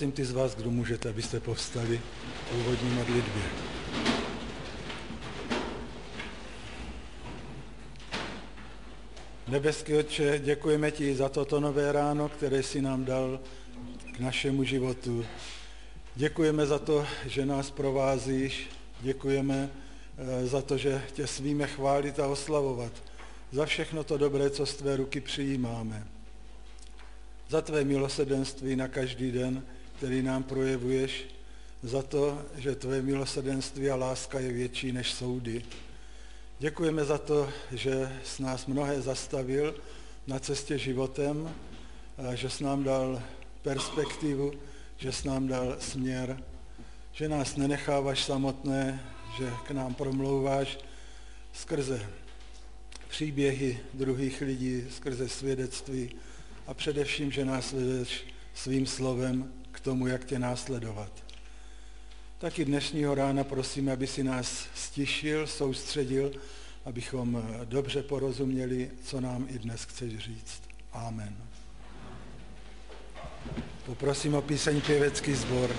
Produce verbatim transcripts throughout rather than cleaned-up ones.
Poprosím ty z vás, kdo můžete, abyste povstali k úvodní modlitbě. Nebeský Otče, děkujeme ti za toto nové ráno, které jsi nám dal k našemu životu. Děkujeme za to, že nás provázíš, děkujeme za to, že tě smíme chválit a oslavovat, za všechno to dobré, co z tvé ruky přijímáme. Za tvé milosrdenství na každý den, který nám projevuješ, za to, že tvé milosrdenství a láska je větší než soudy. Děkujeme za to, že jsi nás mnohé zastavil na cestě životem, že jsi nám dal perspektivu, že jsi nám dal směr, že nás nenecháváš samotné, že k nám promlouváš skrze příběhy druhých lidí, skrze svědectví a především, že nás vedeš svým slovem k tomu, jak tě následovat. Taky dnešního rána prosíme, aby si nás stišil, soustředil, abychom dobře porozuměli, co nám i dnes chceš říct. Amen. Poprosím o píseň pěvecký sbor.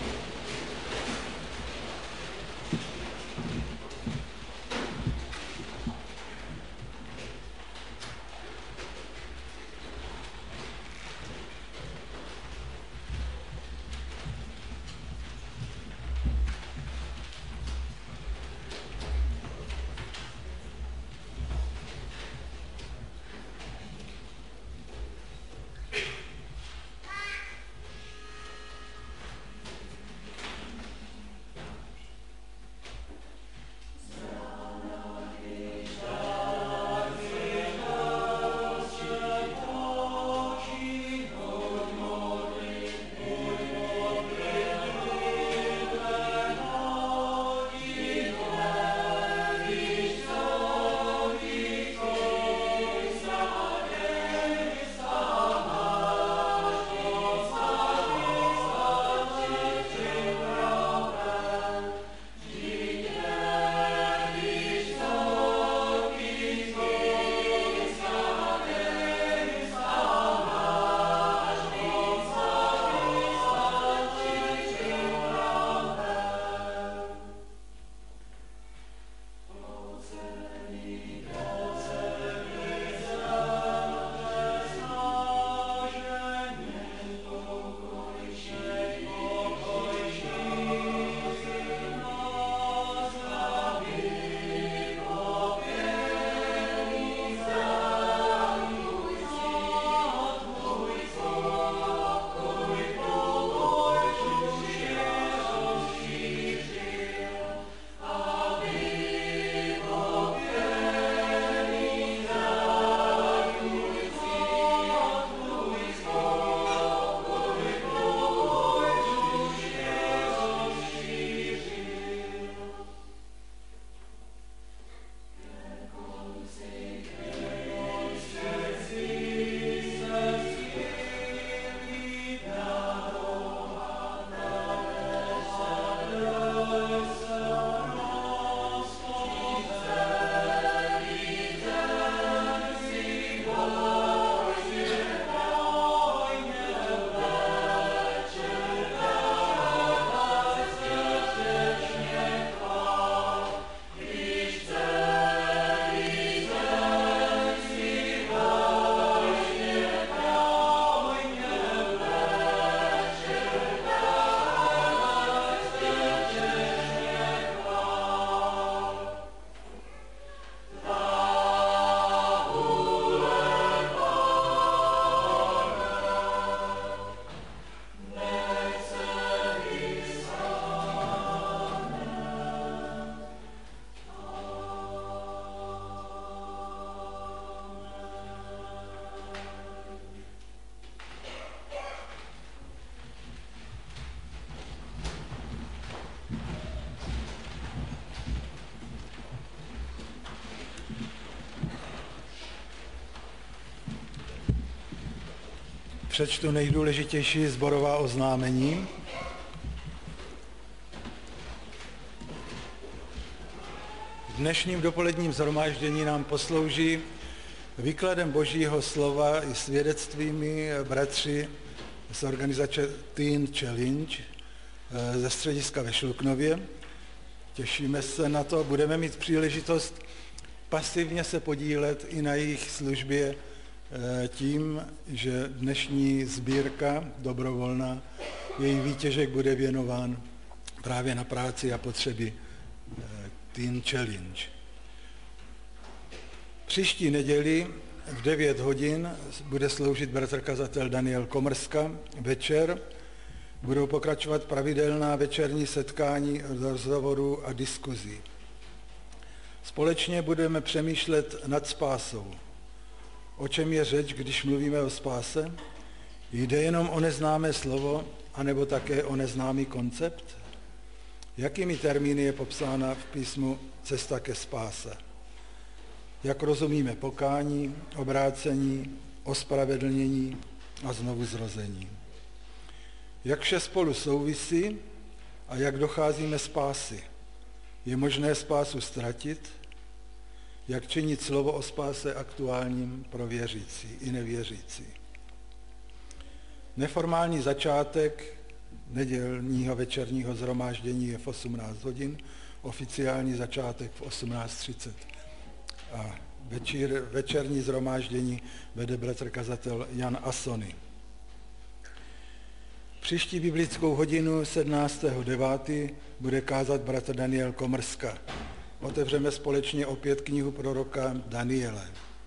Přečtu nejdůležitější sborová oznámení. V dnešním dopoledním shromáždění nám poslouží výkladem Božího slova i svědectvími bratři z organizace Teen Challenge ze střediska ve Šluknově. Těšíme se na to, budeme mít příležitost pasivně se podílet i na jejich službě tím, že dnešní sbírka dobrovolná, její výtěžek bude věnován právě na práci a potřeby Teen Challenge. Příští neděli v devět hodin bude sloužit bratr kazatel Daniel Komrska večer. Budou pokračovat pravidelná večerní setkání, rozhovorů a diskuzí. Společně budeme přemýšlet nad spásou. O čem je řeč, když mluvíme o spáse? Jde jenom o neznámé slovo, anebo také o neznámý koncept? Jakými termíny je popsána v písmu cesta ke spáse? Jak rozumíme pokání, obrácení, ospravedlnění a znovuzrození? Jak vše spolu souvisí a jak docházíme spásy? Je možné spásu ztratit? Jak činit slovo o spáse aktuálním pro věřící i nevěřící? Neformální začátek nedělního večerního shromáždění je v osmnáct hodin, oficiální začátek v osmnáct třicet. A večer, večerní shromáždění vede bratr kazatel Jan Asony. Příští biblickou hodinu sedmnáctého devátého bude kázat bratr Daniel Komrska. Otevřeme společně opět knihu proroka Daniele.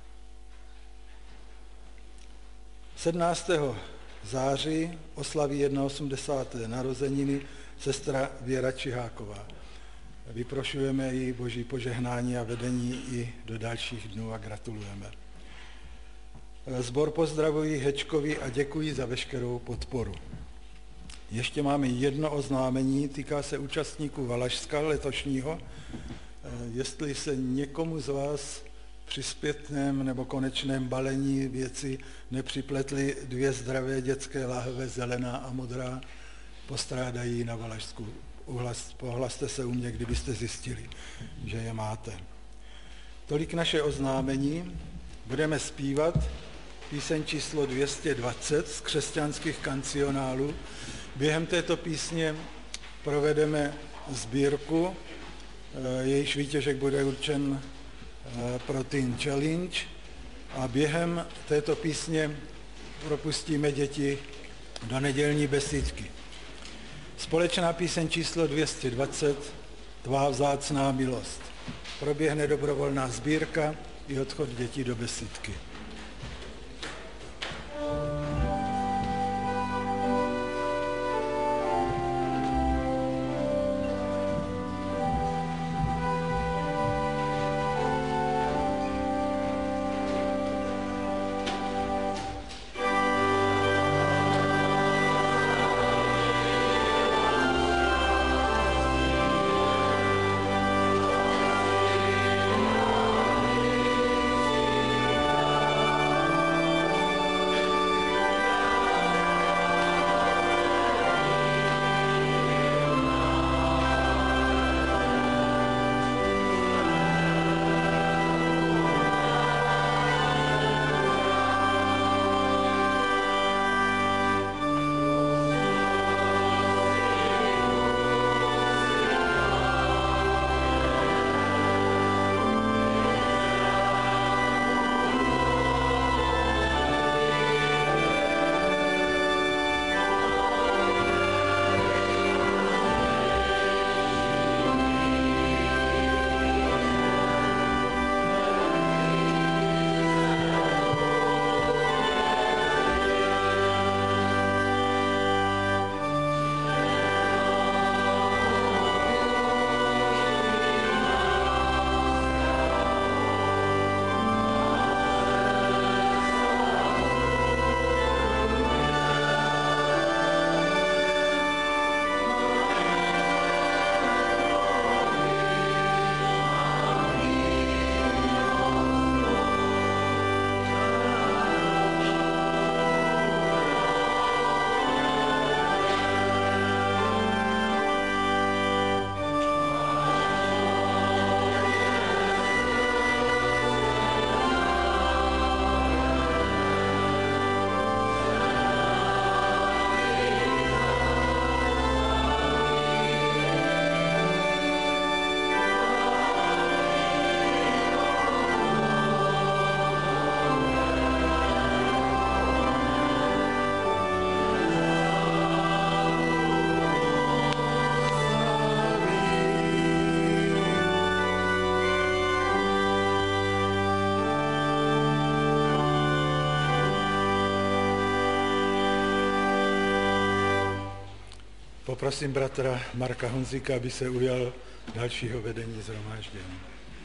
sedmnáctého září oslaví osmdesáté první narozeniny sestra Věra Čiháková. Vyprošujeme jí boží požehnání a vedení i do dalších dnů a gratulujeme. Sbor pozdravují Hečkovi a děkuji za veškerou podporu. Ještě máme jedno oznámení, týká se účastníků Valašska letošního. Jestli se někomu z vás při zpětném nebo konečném balení věci nepřipletly dvě zdravé dětské láhve, zelená a modrá, postrádají na Valašsku. Uhlas, pohlaste se u mě, kdybyste zjistili, že je máte. Tolik naše oznámení. Budeme zpívat píseň číslo dvě stě dvacet z křesťanských kancionálů. Během této písně provedeme sbírku, jejíž výtěžek bude určen pro Teen Challenge a během této písně propustíme děti do nedělní besídky. Společná píseň číslo dvě stě dvacet, Tvá vzácná milost. Proběhne dobrovolná sbírka i odchod dětí do besídky. Poprosím bratra Marka Honzíka, aby se ujal dalšího vedení shromáždění.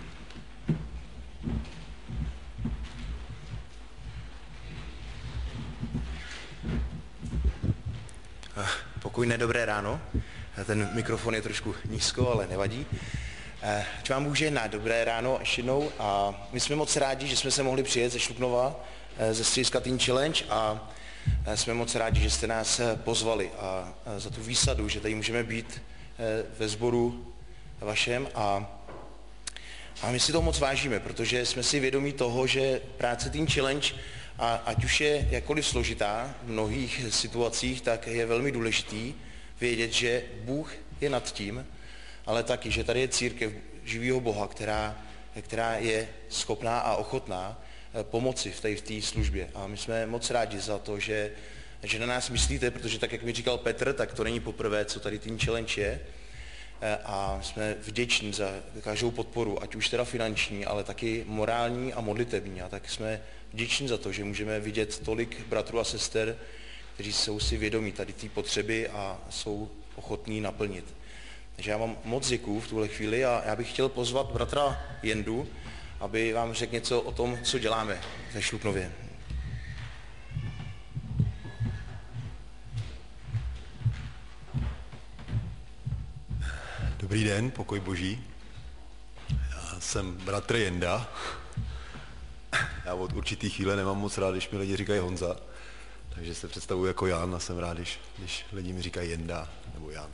Pokojné dobré ráno. Ten mikrofon je trošku nízko, ale nevadí. Ať vám Bůh žehná, dobré ráno ještě jednou. A my jsme moc rádi, že jsme se mohli přijet ze Šluknova, ze střediska Teen Challenge, a jsme moc rádi, že jste nás pozvali a za tu výsadu, že tady můžeme být ve sboru vašem. A, a my si to moc vážíme, protože jsme si vědomí toho, že práce Teen Challenge, a ať už je jakkoliv složitá v mnohých situacích, tak je velmi důležitý vědět, že Bůh je nad tím, ale taky, že tady je církev živého Boha, která, která je schopná a ochotná pomoci v té v té službě. A my jsme moc rádi za to, že, že na nás myslíte, protože tak, jak mi říkal Petr, tak to není poprvé, co tady Teen Challenge je. A jsme vděční za každou podporu, ať už teda finanční, ale taky morální a modlitební. A tak jsme vděční za to, že můžeme vidět tolik bratrů a sester, kteří jsou si vědomí tady té potřeby a jsou ochotní naplnit. Takže já vám moc děkuju v tuhle chvíli a já bych chtěl pozvat bratra Jendu, aby vám řekl něco o tom, co děláme ve Šluknově. Dobrý den, pokoj Boží. Já jsem bratr Jenda. Já od určitý chvíle nemám moc rád, když mi lidi říkají Honza, takže se představuji jako Jan a jsem rád, když, když lidi mi říkají Jenda nebo Jan.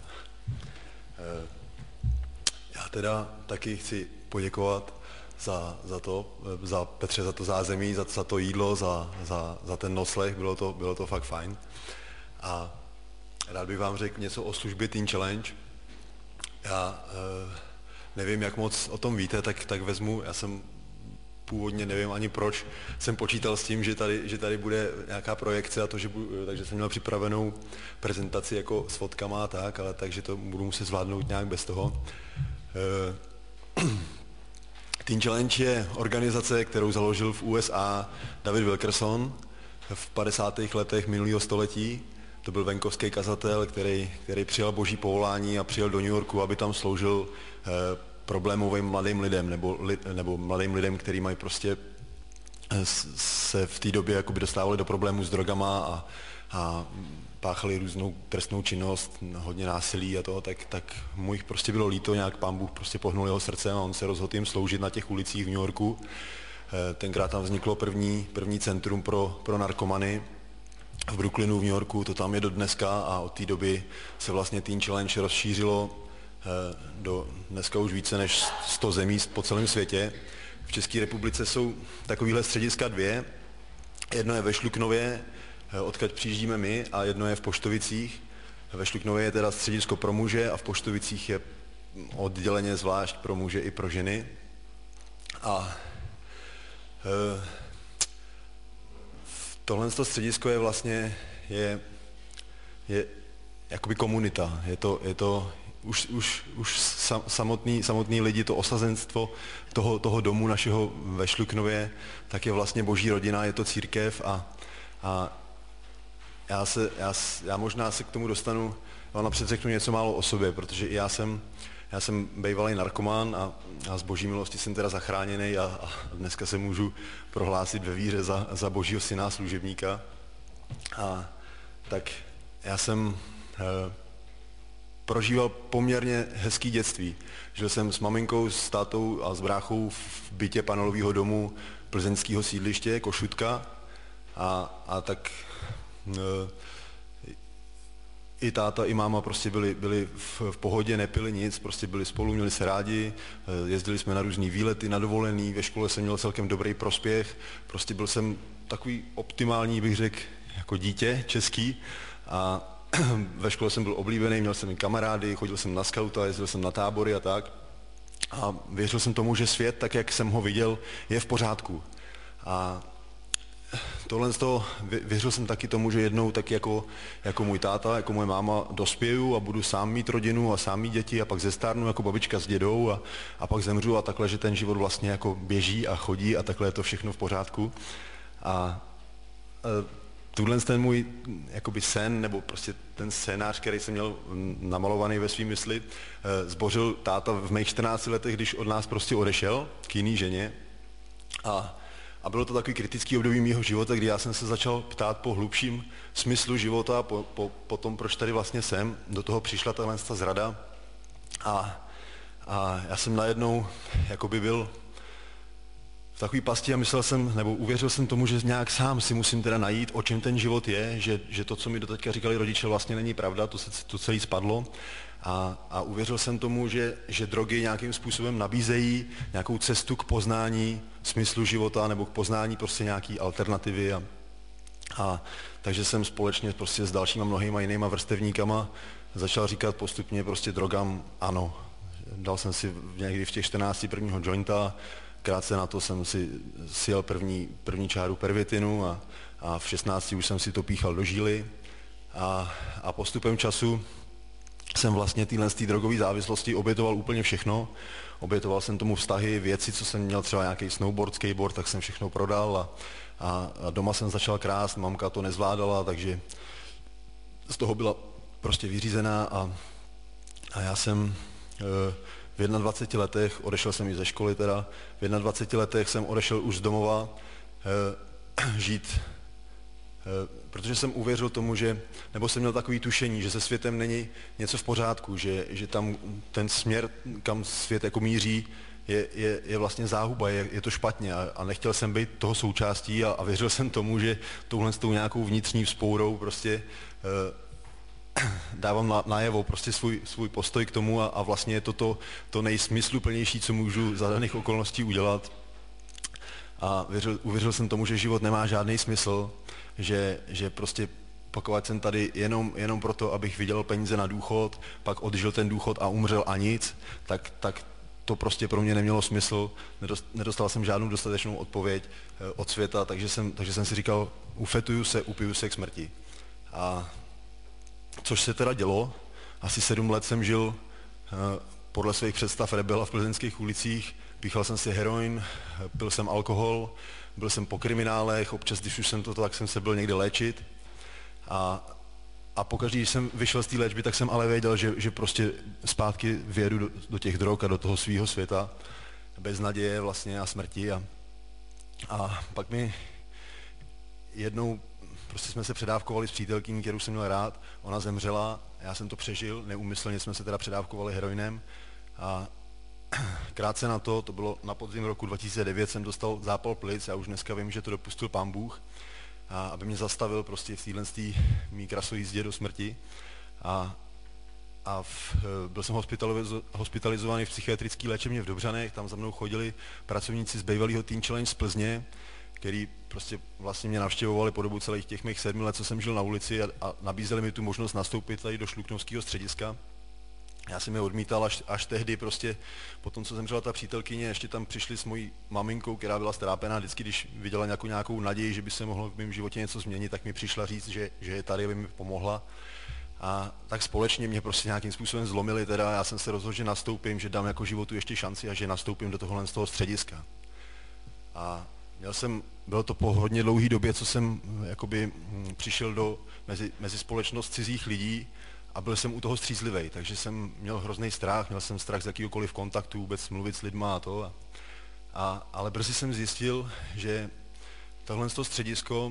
Já teda taky chci poděkovat za, za to, za Petře, za to zázemí, za, za to jídlo, za, za, za ten noslech, bylo to, bylo to fakt fajn. A rád bych vám řekl něco o službě Teen Challenge. Já e, nevím, jak moc o tom víte, tak, tak vezmu, já jsem původně nevím ani proč, jsem počítal s tím, že tady, že tady bude nějaká projekce a to, že budu, takže jsem měl připravenou prezentaci jako s fotkama a tak, ale takže to budu muset zvládnout nějak bez toho. E, Teen Challenge je organizace, kterou založil v U S A David Wilkerson v padesátých letech minulého století. To byl venkovský kazatel, který, který přijal boží povolání a přijel do New Yorku, aby tam sloužil eh, problémovým mladým lidem, nebo, li, nebo mladým lidem, kteří mají prostě eh, se v té době jakoby dostávali do problémů s drogama a, a páchali různou trestnou činnost, hodně násilí a toho, tak, tak mu jich prostě bylo líto, nějak Pán Bůh prostě pohnul jeho srdcem a on se rozhodl jim sloužit na těch ulicích v New Yorku. Eh, tenkrát tam vzniklo první, první centrum pro, pro narkomany v Brooklynu v New Yorku, to tam je do dneska a od té doby se vlastně Teen Challenge rozšířilo do dneska už více než sto zemí po celém světě. V České republice jsou takovýhle střediska dvě. Jedno je ve Šluknově, odkud přijíždíme my, a jedno je v Poštovicích. Ve Šluknově je teda středisko pro muže a v Poštovicích je odděleně zvlášť pro muže i pro ženy. A tohle středisko je vlastně je, je jakoby komunita. Je to, je to už, už, už samotný, samotný lidi, to osazenstvo toho, toho domu našeho ve Šluknově, tak je vlastně boží rodina, je to církev a, a já, se, já, já možná se k tomu dostanu, ale napřed řeknu něco málo o sobě, protože i já jsem, já jsem bývalý narkoman a, a z boží milosti jsem teda zachráněný a, a dneska se můžu prohlásit ve víře za, za božího syna služebníka. A tak já jsem e, prožíval poměrně hezký dětství. Žil jsem s maminkou, s tátou a s bráchou v bytě panelového domu plzeňského sídliště Košutka a, a tak e, i táta, i máma prostě byli, byli v, v pohodě, nepili nic, prostě byli spolu, měli se rádi, jezdili jsme na různý výlety, na dovolený, ve škole jsem měl celkem dobrý prospěch, prostě byl jsem takový optimální, bych řekl, jako dítě český a ve škole jsem byl oblíbený, měl jsem i kamarády, chodil jsem na skauta, jezdil jsem na tábory a tak a věřil jsem tomu, že svět, tak jak jsem ho viděl, je v pořádku. A tohle z toho, věřil jsem taky tomu, že jednou tak jako, jako můj táta, jako moje máma dospěju a budu sám mít rodinu a sám mít děti a pak zestárnu jako babička s dědou a, a pak zemřu a takhle, že ten život vlastně jako běží a chodí a takhle je to všechno v pořádku. A tuhle ten můj jakoby sen, nebo prostě ten scénář, který jsem měl namalovaný ve svým mysli, zbořil táta v mých čtrnácti letech, když od nás prostě odešel k jiný ženě. A, a bylo to takový kritický období mýho života, kdy já jsem se začal ptát po hlubším smyslu života, po, po, po tom, proč tady vlastně jsem. Do toho přišla tahle zrada. A, a já jsem najednou jakoby byl v takové pasti a myslel jsem, nebo uvěřil jsem tomu, že nějak sám si musím teda najít, o čem ten život je, že, že to, co mi doteďka říkali rodiče, vlastně není pravda, to se to celý spadlo. A, a uvěřil jsem tomu, že, že drogy nějakým způsobem nabízejí nějakou cestu k poznání smyslu života nebo k poznání prostě nějaký alternativy. A, a takže jsem společně prostě s dalšíma mnohýma jinýma vrstevníkama začal říkat postupně prostě drogám ano. Dal jsem si někdy v těch čtrnácti prvního jointa, krátce na to jsem si sjel první, první čáru pervitinu a, a v šestnácti už jsem si to píchal do žíly a, a postupem času jsem vlastně téhle drogové závislosti obětoval úplně všechno. Obětoval jsem tomu vztahy, věci, co jsem měl, třeba nějaký snowboard, skateboard, tak jsem všechno prodal a, a, a doma jsem začal krást, mamka to nezvládala, takže z toho byla prostě vyřízená a, a já jsem e, v dvaceti jedné letech, odešel jsem i ze školy teda, v dvaceti jedné letech jsem odešel už z domova e, žít, e, protože jsem uvěřil tomu, že, nebo jsem měl takový tušení, že se světem není něco v pořádku, že, že tam ten směr, kam svět jako míří, je, je, je vlastně záhuba, je, je to špatně a, a nechtěl jsem být toho součástí a, a věřil jsem tomu, že touhle s tou nějakou vnitřní vzpourou prostě e, dávám na, najevo prostě svůj, svůj postoj k tomu a, a vlastně je to to, to nejsmysluplnější, co můžu za daných okolností udělat. A věřil, uvěřil jsem tomu, že život nemá žádný smysl, že, že prostě pokud jsem tady jenom, jenom proto, abych vydělal peníze na důchod, pak odžil ten důchod a umřel a nic, tak, tak to prostě pro mě nemělo smysl. Nedostal jsem žádnou dostatečnou odpověď od světa, takže jsem, takže jsem si říkal, ufetuju se, upiju se k smrti. A což se teda dělo, asi sedm let jsem žil podle svých představ rebela v plzeňských ulicích, píchal jsem si heroin, pil jsem alkohol, byl jsem po kriminálech, občas, když už jsem to, tak jsem se byl někde léčit. A, a pokaždý, když jsem vyšel z té léčby, tak jsem ale věděl, že, že prostě zpátky vědu do, do těch drog a do toho svého světa, bez naděje vlastně a smrti. A, a pak mi jednou, prostě jsme se předávkovali s přítelkyní, kterou jsem měl rád, ona zemřela, já jsem to přežil, neúmyslně jsme se teda předávkovali heroinem a krátce na to, to bylo na podzim roku dva tisíce devět, jsem dostal zápal plic, já už dneska vím, že to dopustil Pán Bůh, a aby mě zastavil prostě v téhle mý krasojízdě do smrti. A, a v, byl jsem hospitalizovaný v psychiatrické léčebně v Dobřanech, tam za mnou chodili pracovníci z bývalého Teen Challenge z Plzně, který prostě vlastně mě navštěvovali po dobu celých těch mých sedmi let, co jsem žil na ulici a, a nabízeli mi tu možnost nastoupit tady do Šluknovského střediska. Já jsem je odmítal až, až tehdy prostě, po tom, co zemřela ta přítelkyně, ještě tam přišli s mojí maminkou, která byla strápená, vždycky, když viděla nějakou, nějakou naději, že by se mohlo v mém životě něco změnit, tak mi přišla říct, že, že je tady, aby mi pomohla. A tak společně mě prostě nějakým způsobem zlomili, teda já jsem se rozhodl, že nastoupím, že dám jako životu ještě šanci a že nastoupím do tohohle z toho střediska. A měl jsem, bylo to po hodně dlouhé době, co jsem jakoby přišel do, mezi, mezi společnost cizích lidí, a byl jsem u toho střízlivej, takže jsem měl hrozný strach, měl jsem strach z jakýhokoliv kontaktu, vůbec mluvit s lidma a to. A, a, ale brzy jsem zjistil, že tohle středisko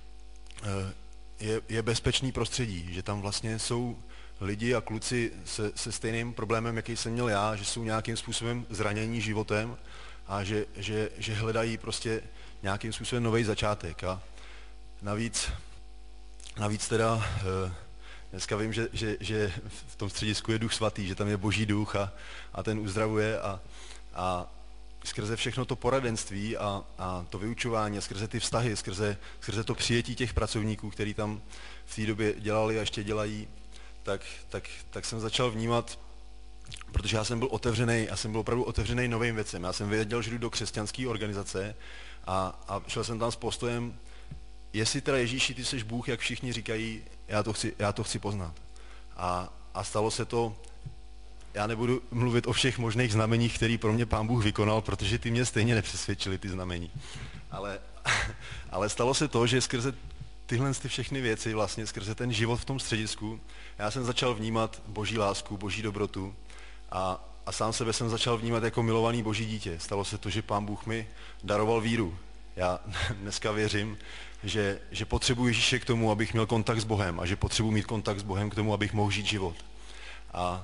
je, je bezpečný prostředí, že tam vlastně jsou lidi a kluci se, se stejným problémem, jaký jsem měl já, že jsou nějakým způsobem zranění životem a že, že, že hledají prostě nějakým způsobem nový začátek. A navíc, navíc teda dneska vím, že, že, že v tom středisku je Duch Svatý, že tam je Boží duch a, a ten uzdravuje a, a skrze všechno to poradenství a, a to vyučování a skrze ty vztahy, skrze, skrze to přijetí těch pracovníků, kteří tam v té době dělali a ještě dělají, tak, tak, tak jsem začal vnímat, protože já jsem byl otevřený, já jsem byl opravdu otevřený novým věcem. Já jsem věděl, že jdu do křesťanské organizace a, a šel jsem tam s postojem, jestli teda Ježíši, ty jsi Bůh, jak všichni říkají, já to chci, já to chci poznat. A, a stalo se to, já nebudu mluvit o všech možných znameních, které pro mě Pán Bůh vykonal, protože ty mě stejně nepřesvědčili, ty znamení. Ale, ale stalo se to, že skrze tyhle ty všechny věci vlastně skrze ten život v tom středisku, já jsem začal vnímat boží lásku, boží dobrotu a, a sám sebe jsem začal vnímat jako milovaný boží dítě. Stalo se to, že Pán Bůh mi daroval víru. Já dneska věřím, že, že potřebuji Ježíše k tomu, abych měl kontakt s Bohem a že potřebuji mít kontakt s Bohem k tomu, abych mohl žít život. A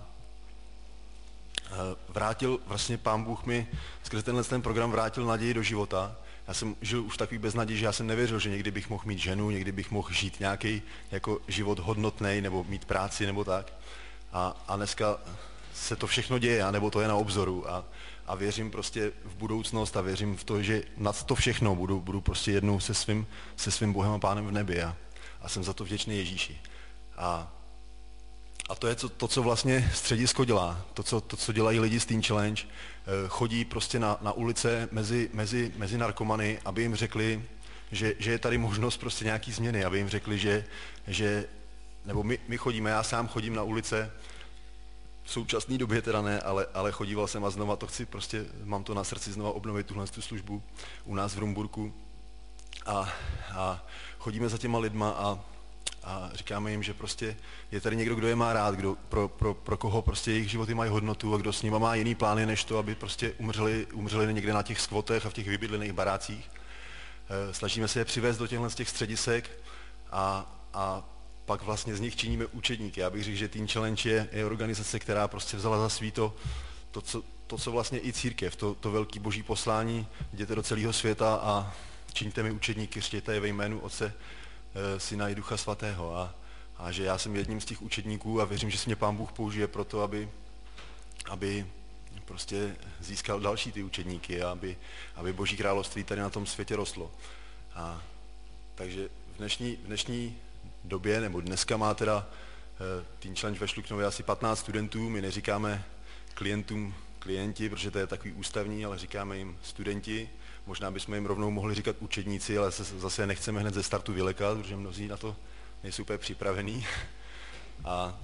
vrátil, vlastně Pán Bůh mi skrze tenhle ten program vrátil naději do života. Já jsem žil už takový beznaděj, že já jsem nevěřil, že někdy bych mohl mít ženu, někdy bych mohl žít nějaký jako život hodnotný nebo mít práci nebo tak. A, a dneska se to všechno děje, nebo to je na obzoru. A, a věřím prostě v budoucnost a věřím v to, že nad to všechno budu, budu prostě jednou se svým, se svým Bohem a Pánem v nebi. A, a jsem za to vděčný Ježíši. A A to je to, to, co vlastně středisko dělá, to, co, to, co dělají lidi z Teen Challenge. Chodí prostě na, na ulice mezi, mezi, mezi narkomany, aby jim řekli, že, že je tady možnost prostě nějaký změny, aby jim řekli, že, že nebo my, my chodíme, já sám chodím na ulice, v současné době teda ne, ale, ale chodíval jsem a znova to chci, prostě mám to na srdci znova obnovit tuhle tu službu u nás v Rumburku. A, a chodíme za těma lidma a A říkáme jim, že prostě je tady někdo, kdo je má rád, kdo, pro, pro, pro koho prostě jejich životy mají hodnotu a kdo s nima má jiný plány, než to, aby prostě umřeli, umřeli někde na těch skvotech a v těch vybydlených barácích. E, snažíme se je přivést do těchto z těch středisek a, a pak vlastně z nich činíme učedníky. Já bych řekl, že Teen Challenge je, je organizace, která prostě vzala za svý to, to, co, to, co vlastně i církev, to, to velký boží poslání, jděte do celého světa a čiňte mi učedníky, křtěte je ve jménu Otce, Syna i Ducha Svatého a, a že já jsem jedním z těch učedníků a věřím, že si mě Pán Bůh použije pro to, aby, aby prostě získal další ty učedníky a aby, aby Boží království tady na tom světě rostlo. A, takže v dnešní, v dnešní době, nebo dneska má teda Teen Challenge ve Šluknově asi patnáct studentů, my neříkáme klientům klienti, protože to je takový ústavní, ale říkáme jim studenti. Možná bychom jim rovnou mohli říkat učedníci, ale zase nechceme hned ze startu vylekat, protože mnozí na to nejsou úplně připravení. A,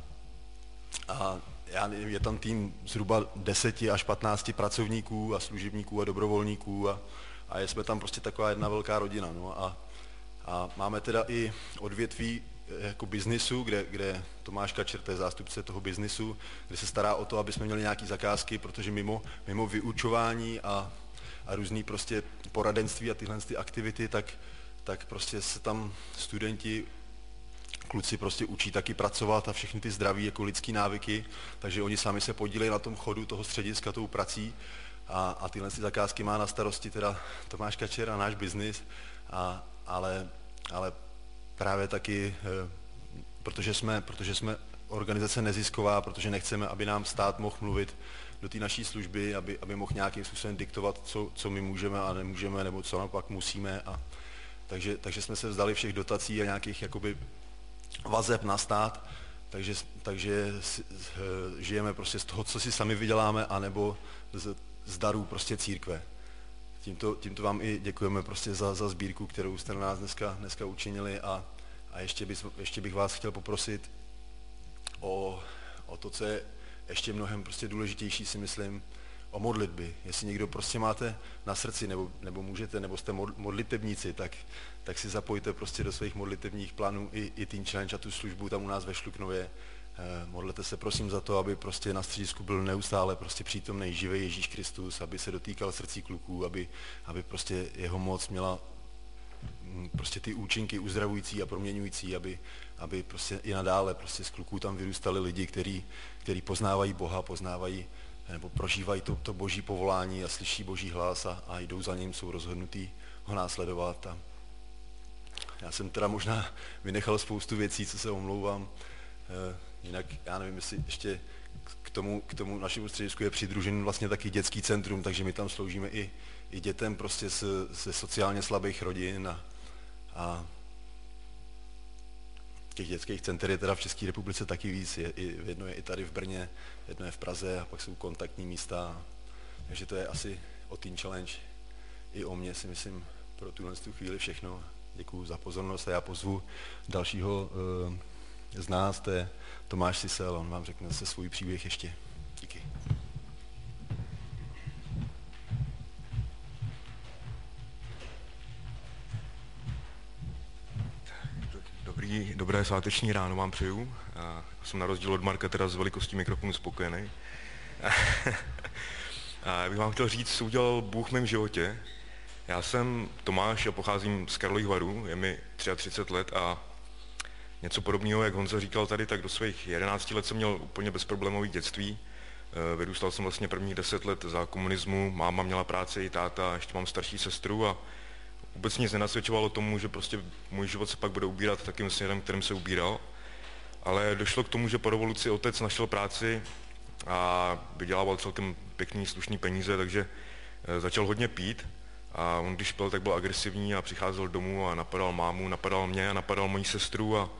a já, je tam tým zhruba deseti až patnácti pracovníků a služebníků a dobrovolníků a, a jsme tam prostě taková jedna velká rodina. No a, a máme teda i odvětví jako biznisu, kde, kde Tomáš Kačer, to je zástupce toho biznisu, kde se stará o to, aby jsme měli nějaké zakázky, protože mimo, mimo vyučování a a různý prostě poradenství a tyhle ty aktivity, tak, tak prostě se tam studenti, kluci prostě učí taky pracovat a všechny ty zdraví jako lidský návyky, takže oni sami se podílejí na tom chodu toho střediska tou prací a, a tyhle ty zakázky má na starosti teda Tomáš Kačer a náš biznis, a, ale, ale právě taky, protože jsme, protože jsme organizace nezisková, protože nechceme, aby nám stát mohl mluvit do té naší služby, aby, aby mohl nějakým způsobem diktovat, co, co my můžeme a nemůžeme, nebo co naopak musíme. A takže, takže jsme se vzdali všech dotací a nějakých jakoby vazeb na stát, takže, takže žijeme prostě z toho, co si sami vyděláme, anebo z, z darů prostě církve. Tímto, tímto vám i děkujeme prostě za, za sbírku, kterou jste na nás dneska, dneska učinili a, a ještě, bych, ještě bych vás chtěl poprosit o, o to, co je ještě mnohem prostě důležitější, si myslím, o modlitby. Jestli někdo prostě máte na srdci, nebo, nebo můžete, nebo jste modlitebníci, tak, tak si zapojte prostě do svých modlitebních plánů i, i Teen Challenge a tu službu tam u nás ve Šluknově. Eh, modlete se prosím za to, aby prostě na středisku byl neustále prostě přítomný živý Ježíš Kristus, aby se dotýkal srdcí kluků, aby, aby prostě jeho moc měla prostě ty účinky uzdravující a proměňující, aby, aby prostě i nadále prostě z kluků tam vyrůstali lidi, kteří, kteří poznávají Boha, poznávají nebo prožívají to, to boží povolání a slyší boží hlas a, a jdou za ním, jsou rozhodnutí ho následovat. A já jsem teda možná vynechal spoustu věcí, co se omlouvám. E, jinak já nevím, jestli ještě k tomu, k tomu našemu středisku je přidružen vlastně taky dětský centrum, takže my tam sloužíme i, i dětem prostě z, ze sociálně slabých rodin a, a těch dětských center je teda v České republice taky víc. Je, jedno je i tady v Brně, jedno je v Praze a pak jsou kontaktní místa. Takže to je asi o Teen Challenge i o mě, si myslím, pro tuhle chvíli všechno. Děkuju za pozornost a já pozvu dalšího uh, z nás, to je Tomáš Sisel, on vám řekne zase svůj příběh ještě. Díky. Tak, Dobré sváteční ráno vám přeju. Já jsem na rozdíl od Marka teda s velikostí mikrofonu spokojený. A já bych vám chtěl říct, co udělal Bůh v mém životě. Já jsem Tomáš a pocházím z Karlových Varů, je mi třicet tři let a něco podobného, jak Honza říkal tady, tak do svých jedenácti let jsem měl úplně bezproblémový dětství. Vyrůstal jsem vlastně prvních deset let za komunismu, máma měla práci i táta, ještě mám starší sestru a vůbec nic nenasvědčovalo tomu, že prostě můj život se pak bude ubírat takým směrem, kterým se ubíral. Ale došlo k tomu, že po revoluci otec našel práci a vydělával celkem pěkný, slušný peníze, takže začal hodně pít. A on když pil, tak byl agresivní a přicházel domů a napadal mámu, napadal mě a napadal moji sestru. A,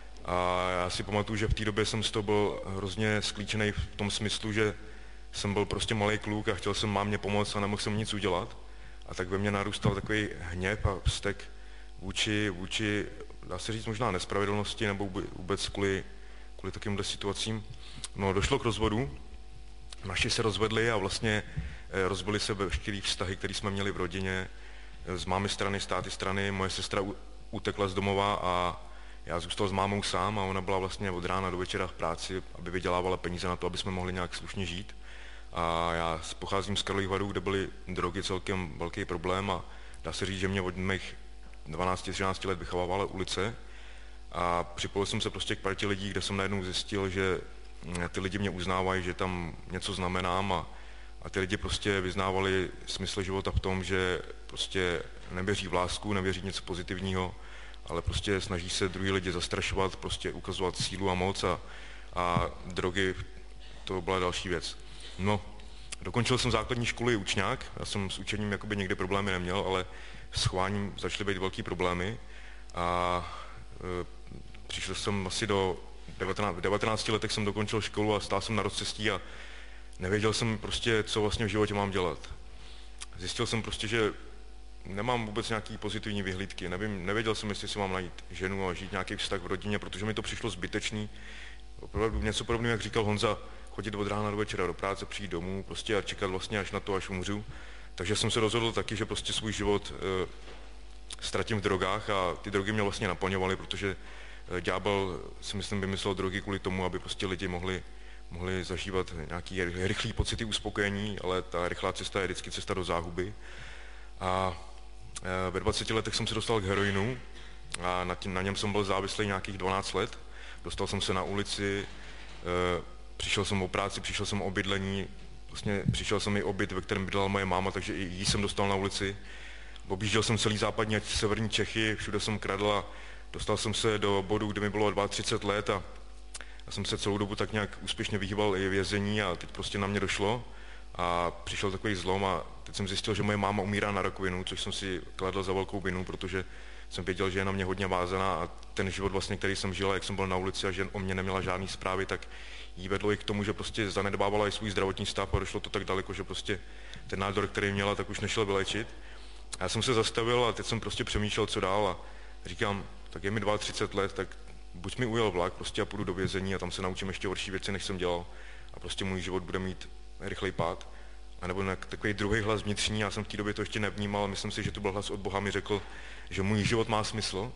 a já si pamatuju, že v té době jsem z toho byl hrozně sklíčený v tom smyslu, že jsem byl prostě malý kluk a chtěl jsem mámě pomoct a nemohl jsem nic udělat. A tak ve mně narůstal takový hněv a vztek vůči, vůči, dá se říct, možná nespravedlnosti nebo vůbec kvůli, kvůli takovýmhle situacím. No, došlo k rozvodu, naši se rozvedli a vlastně rozbily se veškerý vztahy, které jsme měli v rodině. Z mámy strany, z táty strany, moje sestra utekla z domova a já zůstal s mámou sám a ona byla vlastně od rána do večera v práci, aby vydělávala peníze na to, aby jsme mohli nějak slušně žít. A já pocházím z Karlových Varů, kde byly drogy celkem velký problém a dá se říct, že mě od mých dvanácti třinácti let vychovávala ulice a připojil jsem se prostě k partě lidí, kde jsem najednou zjistil, že ty lidi mě uznávají, že tam něco znamenám a, a ty lidi prostě vyznávali smysl života v tom, že prostě nevěří v lásku, nevěří něco pozitivního, ale prostě snaží se druhý lidi zastrašovat, prostě ukazovat sílu a moc a, a drogy, to byla další věc. No, dokončil jsem základní školu i učňák, já jsem s učením jakoby nikdy problémy neměl, ale s chováním začaly být velký problémy a e, přišel jsem asi do devatenácti letech jsem dokončil školu a stál jsem na rozcestí a nevěděl jsem prostě, co vlastně v životě mám dělat. Zjistil jsem prostě, že nemám vůbec nějaký pozitivní vyhlídky, nevím, nevěděl jsem, jestli si mám najít ženu a žít nějaký vztah v rodině, protože mi to přišlo zbytečný. Opravdu něco podobného, jak říkal Honza, chodit od rána do večera do práce, přijít domů prostě a čekat vlastně až na to, až umřu. Takže jsem se rozhodl taky, že prostě svůj život e, ztratím v drogách a ty drogy mě vlastně naplňovaly, protože e, ďábel si myslím vymyslel drogy kvůli tomu, aby prostě lidi mohli, mohli zažívat nějaký rychlý pocity uspokojení, ale ta rychlá cesta je vždycky cesta do záhuby. A e, ve dvaceti letech jsem se dostal k heroinu a na, tím, na něm jsem byl závislý nějakých dvanáct let. Dostal jsem se na ulici, e, přišel jsem o práci, přišel jsem o bydlení, vlastně přišel jsem i o byt, ve kterém bydlela moje máma, takže i jí jsem dostal na ulici. Objížděl jsem celý západní a severní Čechy, všude jsem kradl a dostal jsem se do bodu, kde mi bylo třicet dva let a já jsem se celou dobu tak nějak úspěšně vyhýbal i vězení a teď prostě na mě došlo a přišel takový zlom a teď jsem zjistil, že moje máma umírá na rakovinu, což jsem si kladl za velkou vinu, protože jsem věděl, že je na mě hodně vázaná a ten život vlastně, který jsem žil, jak jsem byl na ulici a že o mě neměla žádný zprávy, tak jí vedlo i k tomu, že prostě zanedbávala i svůj zdravotní stav a došlo to tak daleko, že prostě ten nádor, který měla, tak už nešel vylečit. A já jsem se zastavil a teď jsem prostě přemýšlel, co dál a říkám, tak je mi třicet dva let, tak buď mi ujel vlak prostě a půjdu do vězení a tam se naučím ještě horší věci, než jsem dělal a prostě můj život bude mít rychlej pád. A nebo takový druhý hlas vnitřní, já jsem v té době to ještě nevnímal, myslím si, že to byl hlas od Boha, mi řekl, že můj život má smysl,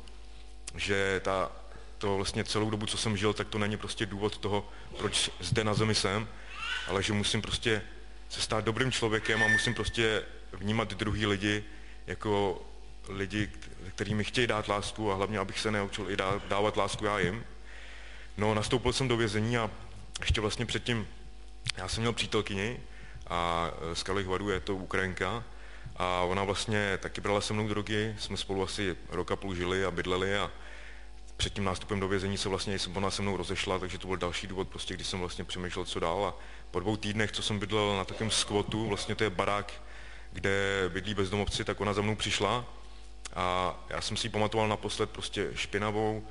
že ta, to vlastně celou dobu, co jsem žil, tak to není prostě důvod toho, proč zde na zemi jsem, ale že musím prostě se stát dobrým člověkem a musím prostě vnímat druhý lidi jako lidi, kteří mi chtějí dát lásku a hlavně, abych se naučil i dávat lásku já jim. No, nastoupil jsem do vězení a ještě vlastně předtím, já jsem měl přítelkyni a z Karlových Varů je to Ukrajinka a ona vlastně taky brala se mnou drogy, jsme spolu asi rok a půl žili a bydleli a před tím nástupem do vězení se vlastně ona se mnou rozešla, takže to byl další důvod, prostě, když jsem vlastně přemýšlel, co dál a po dvou týdnech, co jsem bydlel na takovém skvotu, vlastně to je barák, kde bydlí bezdomovci, tak ona za mnou přišla a já jsem si ji pamatoval naposled prostě špinavou,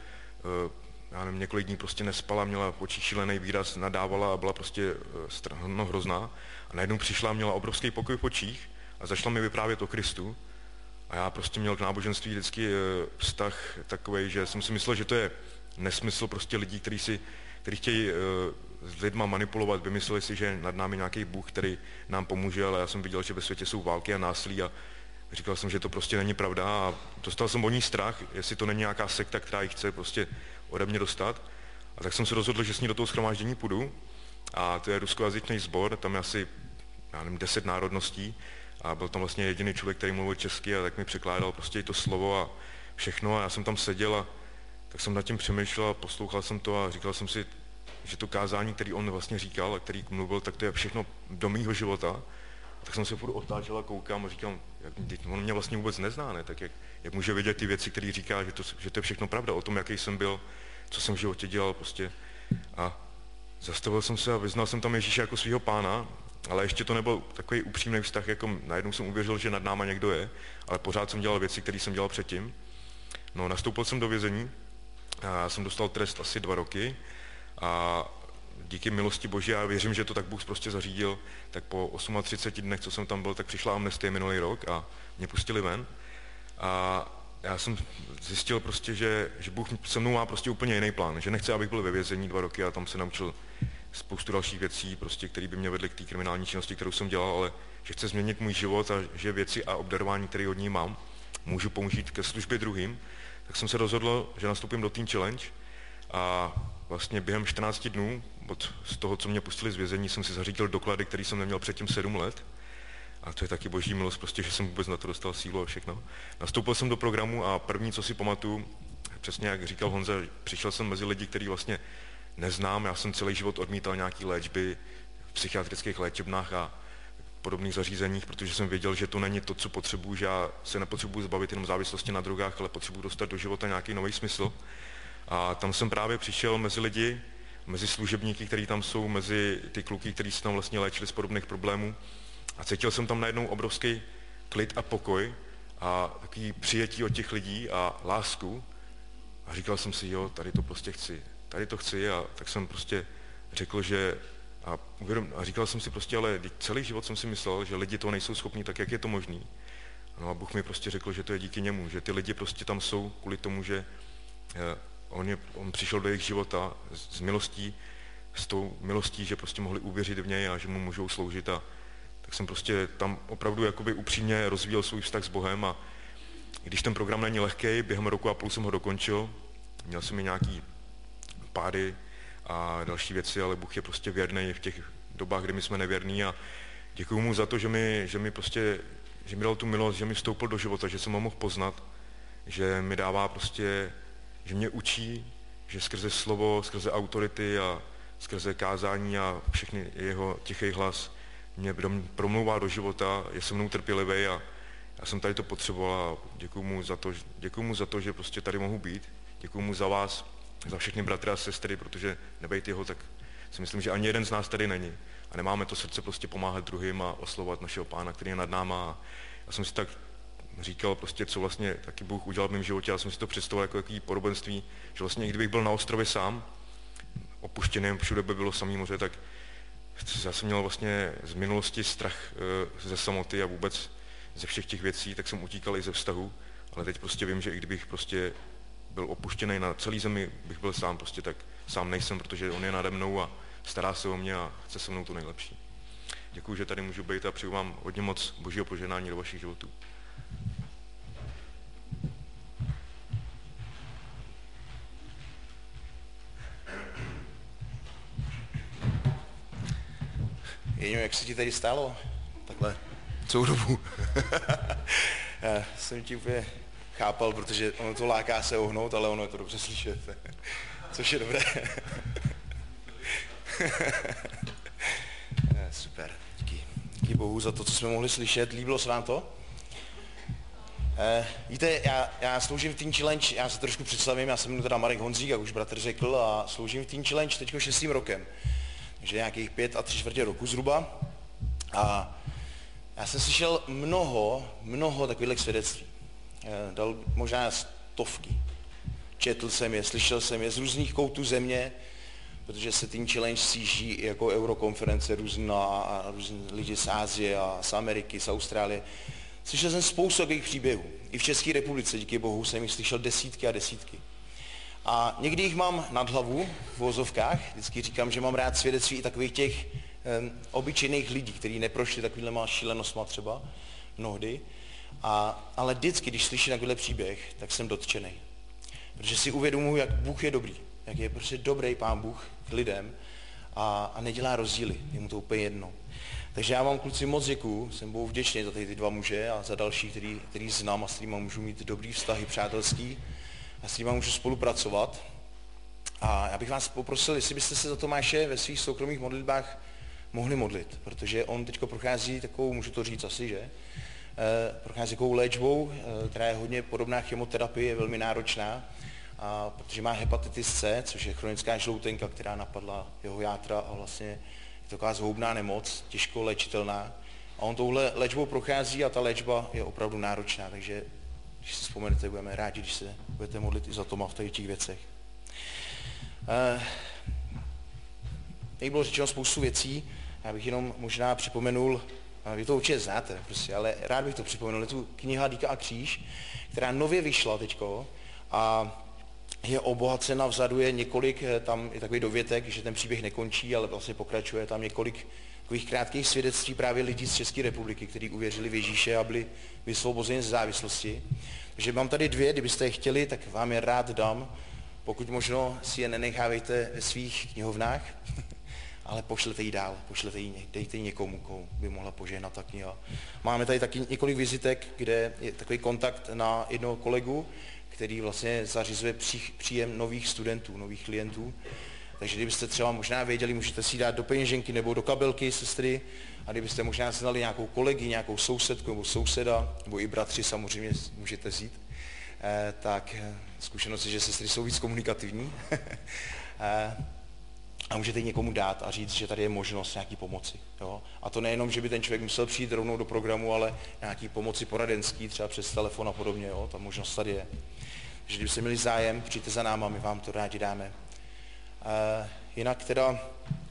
já nevím, několik dní prostě nespala, měla v očích šílený výraz, nadávala a byla prostě no, hrozná. A najednou přišla, měla obrovský pokoj v očích a začala mi vyprávět o Kristu. A já prostě měl k náboženství vždycky vztah takovej, že jsem si myslel, že to je nesmysl prostě lidí, kteří si, kteří chtějí s lidma manipulovat, vymysleli si, že je nad námi nějaký Bůh, který nám pomůže, ale já jsem viděl, že ve světě jsou války a násilí a říkal jsem, že to prostě není pravda a dostal jsem o ní strach, jestli to není nějaká sekta, která ji chce prostě ode mě dostat. A tak jsem se rozhodl, že s ní do toho shromáždění půjdu. A to je ruskojazyčný sbor, tam je asi, já nevím, deset národností. A byl tam vlastně jediný člověk, který mluvil česky a tak mi překládal prostě i to slovo a všechno. A já jsem tam seděl a tak jsem nad tím přemýšlel a poslouchal jsem to a říkal jsem si, že to kázání, který on vlastně říkal a který mluvil, tak to je všechno do mýho života. A tak jsem se furt otáčel a koukám a říkám, jak, on mě vlastně vůbec nezná, ne? Tak jak, jak může vědět ty věci, které říká, že to, že to je všechno pravda o tom, jaký jsem byl, co jsem v životě dělal prostě. A zastavil jsem se a vyznal jsem tam Ježíše jako svého pána, ale ještě to nebyl takový upřímný vztah, jako najednou jsem uvěřil, že nad náma někdo je, ale pořád jsem dělal věci, které jsem dělal předtím. No, nastoupil jsem do vězení, a jsem dostal trest asi dva roky a díky milosti Boží, já věřím, že to tak Bůh prostě zařídil, tak po třiceti osmi dnech, co jsem tam byl, tak přišla amnestie minulý rok a mě pustili ven. A já jsem zjistil prostě, že, že Bůh se mnou má prostě úplně jiný plán, že nechce, abych byl ve vězení dva roky a tam se naučil spoustu dalších věcí, prostě, které by mě vedly k té kriminální činnosti, kterou jsem dělal, ale že chce změnit můj život a že věci a obdarování, které od ní mám, můžu použít ke službě druhým. Tak jsem se rozhodl, že nastoupím do Teen Challenge a vlastně během čtrnácti dnů od z toho, co mě pustili z vězení, jsem si zařídil doklady, který jsem neměl předtím sedm let. A to je taky boží milost, prostě, že jsem vůbec na to dostal sílu a všechno. Nastoupil jsem do programu a první, co si pamatuju, přesně jak říkal Honza, přišel jsem mezi lidi, který vlastně neznám. Já jsem celý život odmítal nějaký léčby v psychiatrických léčebnách a podobných zařízeních, protože jsem věděl, že to není to, co potřebuji, že já se nepotřebuji zbavit jenom závislosti na drogách, ale potřebuji dostat do života nějaký nový smysl. A tam jsem právě přišel mezi lidi, mezi služebníky, kteří tam jsou, mezi ty kluky, kteří se tam vlastně léčili z podobných problémů. A cítil jsem tam najednou obrovský klid a pokoj a takový přijetí od těch lidí a lásku. A říkal jsem si, jo, tady to prostě chci, tady to chci a tak jsem prostě řekl, že a, a říkal jsem si prostě, ale celý život jsem si myslel, že lidi to nejsou schopní, tak jak je to možný. No a Bůh mi prostě řekl, že to je díky němu, že ty lidi prostě tam jsou kvůli tomu, že eh, on, je, on přišel do jejich života s, s milostí, s tou milostí, že prostě mohli uvěřit v něj a že mu můžou sloužit a tak jsem prostě tam opravdu jakoby upřímně rozvíjel svůj vztah s Bohem a když ten program není lehký, během roku a půl jsem ho dokončil, měl jsem i nějaký pády a další věci, ale Bůh je prostě věrný v těch dobách, kdy my jsme nevěrní a děkuju mu za to, že mi, že mi prostě, že mi dal tu milost, že mi vstoupil do života, že jsem ho mohl poznat, že mi dává prostě, že mě učí, že skrze slovo, skrze autority a skrze kázání a všechny jeho tichý hlas mě promlouvá do života, je se mnou trpělivý a já jsem tady to potřeboval a děkuju mu za to, děkuju mu za to, že prostě tady mohu být. Děkuju mu za vás, za všechny bratry a sestry, protože nebejt jeho, tak si myslím, že ani jeden z nás tady není. A nemáme to srdce prostě pomáhat druhým a oslovovat našeho Pána, který je nad náma. A já jsem si tak říkal prostě, co vlastně taky Bůh udělal v mém životě. Já jsem si to představoval jako takový podobenství, že vlastně i kdybych byl na ostrově sám, opuštěným, všude by bylo samý moře, tak já jsem měl vlastně z minulosti strach ze samoty a vůbec ze všech těch věcí, tak jsem utíkal i ze vztahu, ale teď prostě vím, že i kdybych prostě byl opuštěný na celý zemi, bych byl sám, prostě tak sám nejsem, protože on je nade mnou a stará se o mě a chce se mnou to nejlepší. Děkuji, že tady můžu být a přeju vám hodně moc božího požehnání do vašich životů. Jeňo, jak se ti tady stálo? Takhle celou dobu. Já jsem ti úplně chápal, protože ono to láká se ohnout, ale ono je to dobře slyšet. Což je dobré. Super, díky. Díky Bohu za to, co jsme mohli slyšet. Líbilo se vám to? Eh, víte, já, já sloužím v Teen Challenge, já se trošku představím, já se jmenuji teda Marek Honzík, jak už bratr řekl, a sloužím v Teen Challenge teďko šestým rokem. Takže nějakých pět a tři čtvrtě roku zhruba. A já jsem slyšel mnoho, mnoho takových svědectví. Dal možná stovky. Četl jsem je, slyšel jsem je z různých koutů země, protože se Teen Challenge sjíždí i jako eurokonference různá a různí lidi z Asie a z Ameriky, z Austrálie. Slyšel jsem spoustu takových příběhů. I v České republice, díky Bohu, jsem jich slyšel desítky a desítky. A někdy jich mám nad hlavu v vozovkách, vždycky říkám, že mám rád svědectví i takových těch um, obyčejných lidí, kteří neprošli takovýhlema šílenostma třeba mnohdy. A, ale vždycky, když slyším takovýhle příběh, tak jsem dotčený. Protože si uvědomuji, jak Bůh je dobrý, jak je prostě dobrý Pán Bůh k lidem a, a nedělá rozdíly, je mu to úplně jedno. Takže já vám, kluci, moc děkuju, jsem Bohu vděčný za ty, ty dva muže a za další, který, který znám a s kterými můžu mít dobrý vztahy přátelský a s kterými můžu spolupracovat. A já bych vás poprosil, jestli byste se za Tomáše ve svých soukromých modlitbách mohli modlit, protože on teď prochází takovou, můžu to říct asi, že? E, prochází takovou léčbou, e, která je hodně podobná chemoterapii, je velmi náročná, a protože má hepatitis C, což je chronická žloutenka, která napadla jeho játra a vlastně je to taková zhoubná nemoc, těžko léčitelná. A on touhle léčbou prochází a ta léčba je opravdu náročná, takže když si vzpomenete, budeme rádi, když se budete modlit i za Toma v těch věcech. E, Tady bylo řečeno spoustu věcí, já bych jenom možná připomenul, vy to určitě znáte, prostě, ale rád bych to připomenul, je tu kniha Dýka a kříž, která nově vyšla teďko a je obohacena, vzadu je několik, tam je takový dovětek, že ten příběh nekončí, ale vlastně pokračuje tam několik takových krátkých svědectví právě lidí z České republiky, kteří uvěřili v Ježíše a byli vysvobozeni z závislosti. Takže mám tady dvě, kdybyste je chtěli, tak vám je rád dám, pokud možno si je nenechávejte ve svých knihovnách, ale pošlete ji dál, pošlete ji, dejte ji někomu, komu by mohla požehnat ta kniha. Máme tady taky několik vizitek, kde je takový kontakt na jednoho kolegu, který vlastně zařizuje příjem nových studentů, nových klientů. Takže kdybyste třeba možná věděli, můžete si dát do peněženky nebo do kabelky sestry, a kdybyste možná znali nějakou kolegy, nějakou sousedku nebo souseda, nebo i bratři samozřejmě můžete vzít, eh, tak zkušenost je, že sestry jsou víc komunikativní. eh, A můžete ji někomu dát a říct, že tady je možnost nějaký pomoci. Jo? A to nejenom, že by ten člověk musel přijít rovnou do programu, ale nějaký pomoci poradenský, třeba přes telefon a podobně. Jo? Ta možnost tady je. Takže kdybyste měli zájem, přijďte za náma, my vám to rádi dáme. E, jinak teda,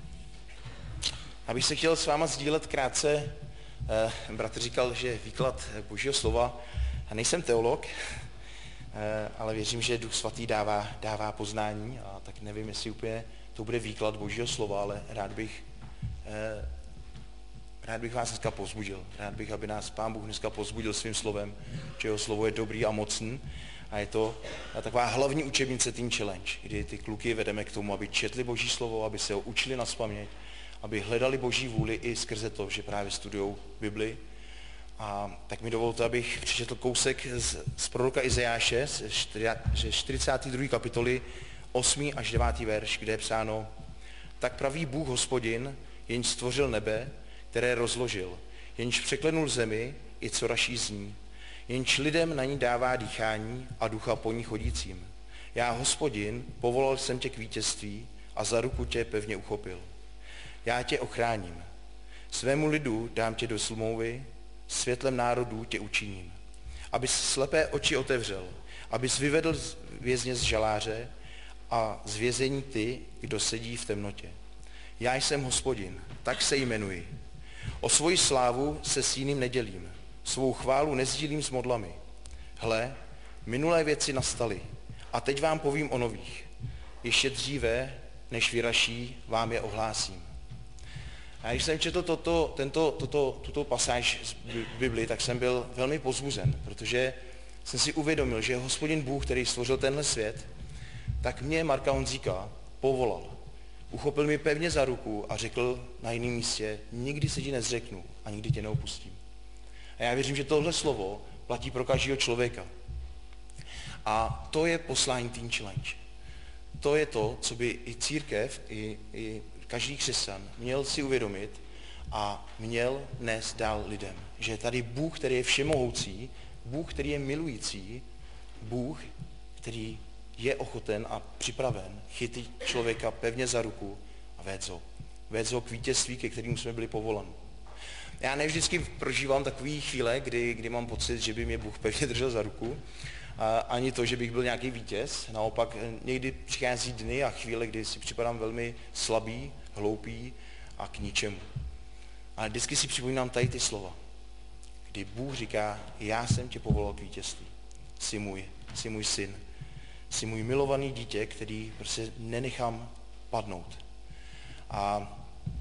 abych se chtěl s váma sdílet krátce, e, bratr říkal, že výklad Božího slova, já nejsem teolog, e, ale věřím, že Duch Svatý dává, dává poznání a tak nevím, jestli úplně to bude výklad Božího slova, ale rád bych, eh, rád bych vás dneska povzbudil. Rád bych, aby nás Pán Bůh dneska povzbudil svým slovem, že jeho slovo je dobrý a mocný. A je to taková hlavní učebnice Teen Challenge, kdy ty kluky vedeme k tomu, aby četli Boží slovo, aby se ho učili nazpaměť, aby hledali Boží vůli i skrze to, že právě studujou Bibli. A tak mi dovolte, abych přečetl kousek z, z proroka Izajáše, z čtyřicáté druhé kapitoly, osmý až devátý verš, kde je psáno: Tak praví Bůh Hospodin, jenž stvořil nebe, které rozložil, jenž překlenul zemi i co raší z ní, jenž lidem na ní dává dýchání a ducha po ní chodícím. Já, Hospodin, povolal jsem tě k vítězství a za ruku tě pevně uchopil. Já tě ochráním. Svému lidu dám tě do smlouvy, světlem národů tě učiním. Abys slepé oči otevřel, abys vyvedl vězně z žaláře a z vězení ty, kdo sedí v temnotě. Já jsem Hospodin, tak se jmenuji. O svoji slávu se s jiným nedělím, svou chválu nezdílím s modlami. Hle, minulé věci nastaly a teď vám povím o nových. Ještě dříve, než vyraší, vám je ohlásím. A když jsem četl toto, tento, toto, tuto pasáž z Bibli, tak jsem byl velmi povzbuzen, protože jsem si uvědomil, že Hospodin Bůh, který stvořil tenhle svět, tak mě, Marka Honzíka, povolal. Uchopil mi pevně za ruku a řekl na jiném místě: nikdy se ti nezřeknu a nikdy tě neopustím. A já věřím, že tohle slovo platí pro každého člověka. A to je poslání Teen Challenge. To je to, co by i církev, i, i každý křesťan měl si uvědomit a měl nést dál lidem. Že je tady Bůh, který je všemohoucí, Bůh, který je milující, Bůh, který je ochoten a připraven chytit člověka pevně za ruku a vést ho. Vést ho k vítězství, ke kterému jsme byli povoláni. Já ne vždycky prožívám takové chvíle, kdy, kdy mám pocit, že by mě Bůh pevně držel za ruku, a ani to, že bych byl nějaký vítěz. Naopak někdy přichází dny a chvíle, kdy si připadám velmi slabý, hloupý a k ničemu. Ale vždycky si připomínám tady ty slova, kdy Bůh říká: já jsem tě povolal k vítězství. Jsi můj, jsi můj syn. Jsi můj milovaný dítě, který prostě nenechám padnout. A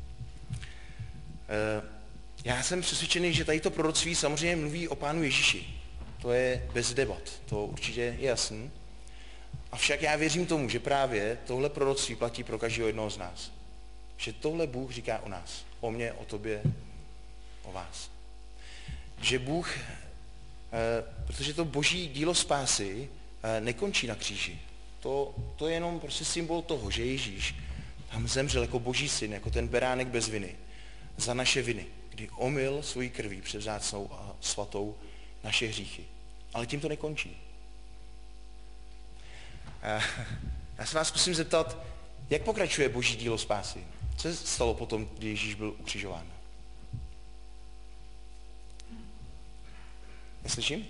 e, já jsem přesvědčený, že tady to proroctví samozřejmě mluví o Pánu Ježíši. To je bez debat, to určitě je jasný. Avšak já věřím tomu, že právě tohle proroctví platí pro každého jednoho z nás. Že tohle Bůh říká o nás. O mně, o tobě, o vás. Že Bůh, eh, protože to boží dílo spásy eh, nekončí na kříži. To, to je jenom prostě symbol toho, že Ježíš tam zemřel jako boží syn, jako ten beránek bez viny, za naše viny, kdy omyl svojí krví převzácnou a svatou naše hříchy. Ale tím to nekončí. Eh, já se vás zkusím zeptat, jak pokračuje boží dílo spásy? Co se stalo potom, kdy Ježíš byl ukřižován? Neslyším?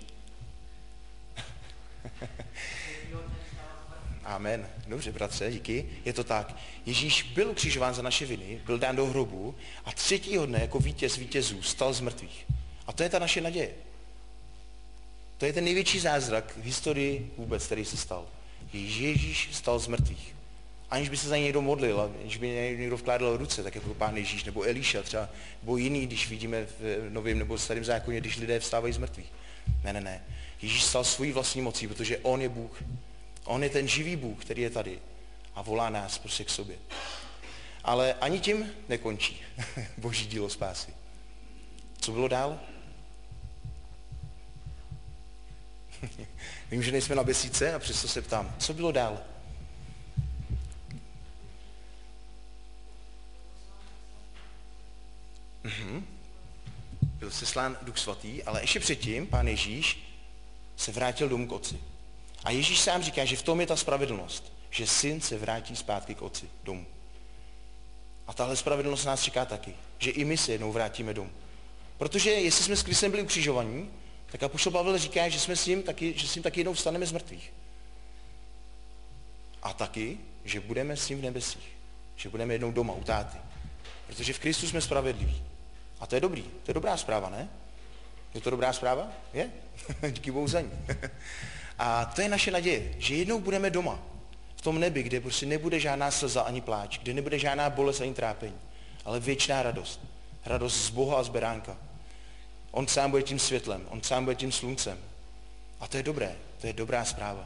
Amen. Dobře, bratře, díky. Je to tak. Ježíš byl ukřižován za naše viny, byl dán do hrobu a třetího dne jako vítěz vítězů stal z mrtvých. A to je ta naše naděje. To je ten největší zázrak v historii vůbec, který se stal. Ježíš stal z mrtvých. Aniž by se za něj někdo modlil, aniž by někdo vkládal ruce, tak jako pán Ježíš nebo Eliša třeba, nebo jiný, když vidíme v Novém nebo Starém zákoně, když lidé vstávají z mrtvých. Ne, ne, ne. Ježíš stal svojí vlastní mocí, protože on je Bůh. On je ten živý Bůh, který je tady a volá nás prostě k sobě. Ale ani tím nekončí boží dílo spásy. Co bylo dál? Vím, že nejsme na besídce a přesto se ptám, co bylo dál? Mhm. Byl seslán Duch Svatý, ale ještě předtím pán Ježíš se vrátil domů k otci. A Ježíš sám říká, že v tom je ta spravedlnost, že syn se vrátí zpátky k otci domů. A tahle spravedlnost nás čeká taky, že i my se jednou vrátíme domů. Protože jestli jsme s Kristem byli ukřižovaní, tak apoštol Pavel říká, že jsme s ním taky, že s ním taky jednou vstaneme z mrtvých. A taky, že budeme s ním v nebesích. Že budeme jednou doma u táty. Protože v Kristu jsme spravedliví. A to je dobrý. To je dobrá zpráva, ne? Je to dobrá zpráva? Je? Díky Bohu za ní. A to je naše naděje, že jednou budeme doma. V tom nebi, kde prostě nebude žádná slza ani pláč, kde nebude žádná bolest ani trápení, ale věčná radost. Radost z Boha a z beránka. On sám bude tím světlem, on sám bude tím sluncem. A to je dobré, to je dobrá zpráva.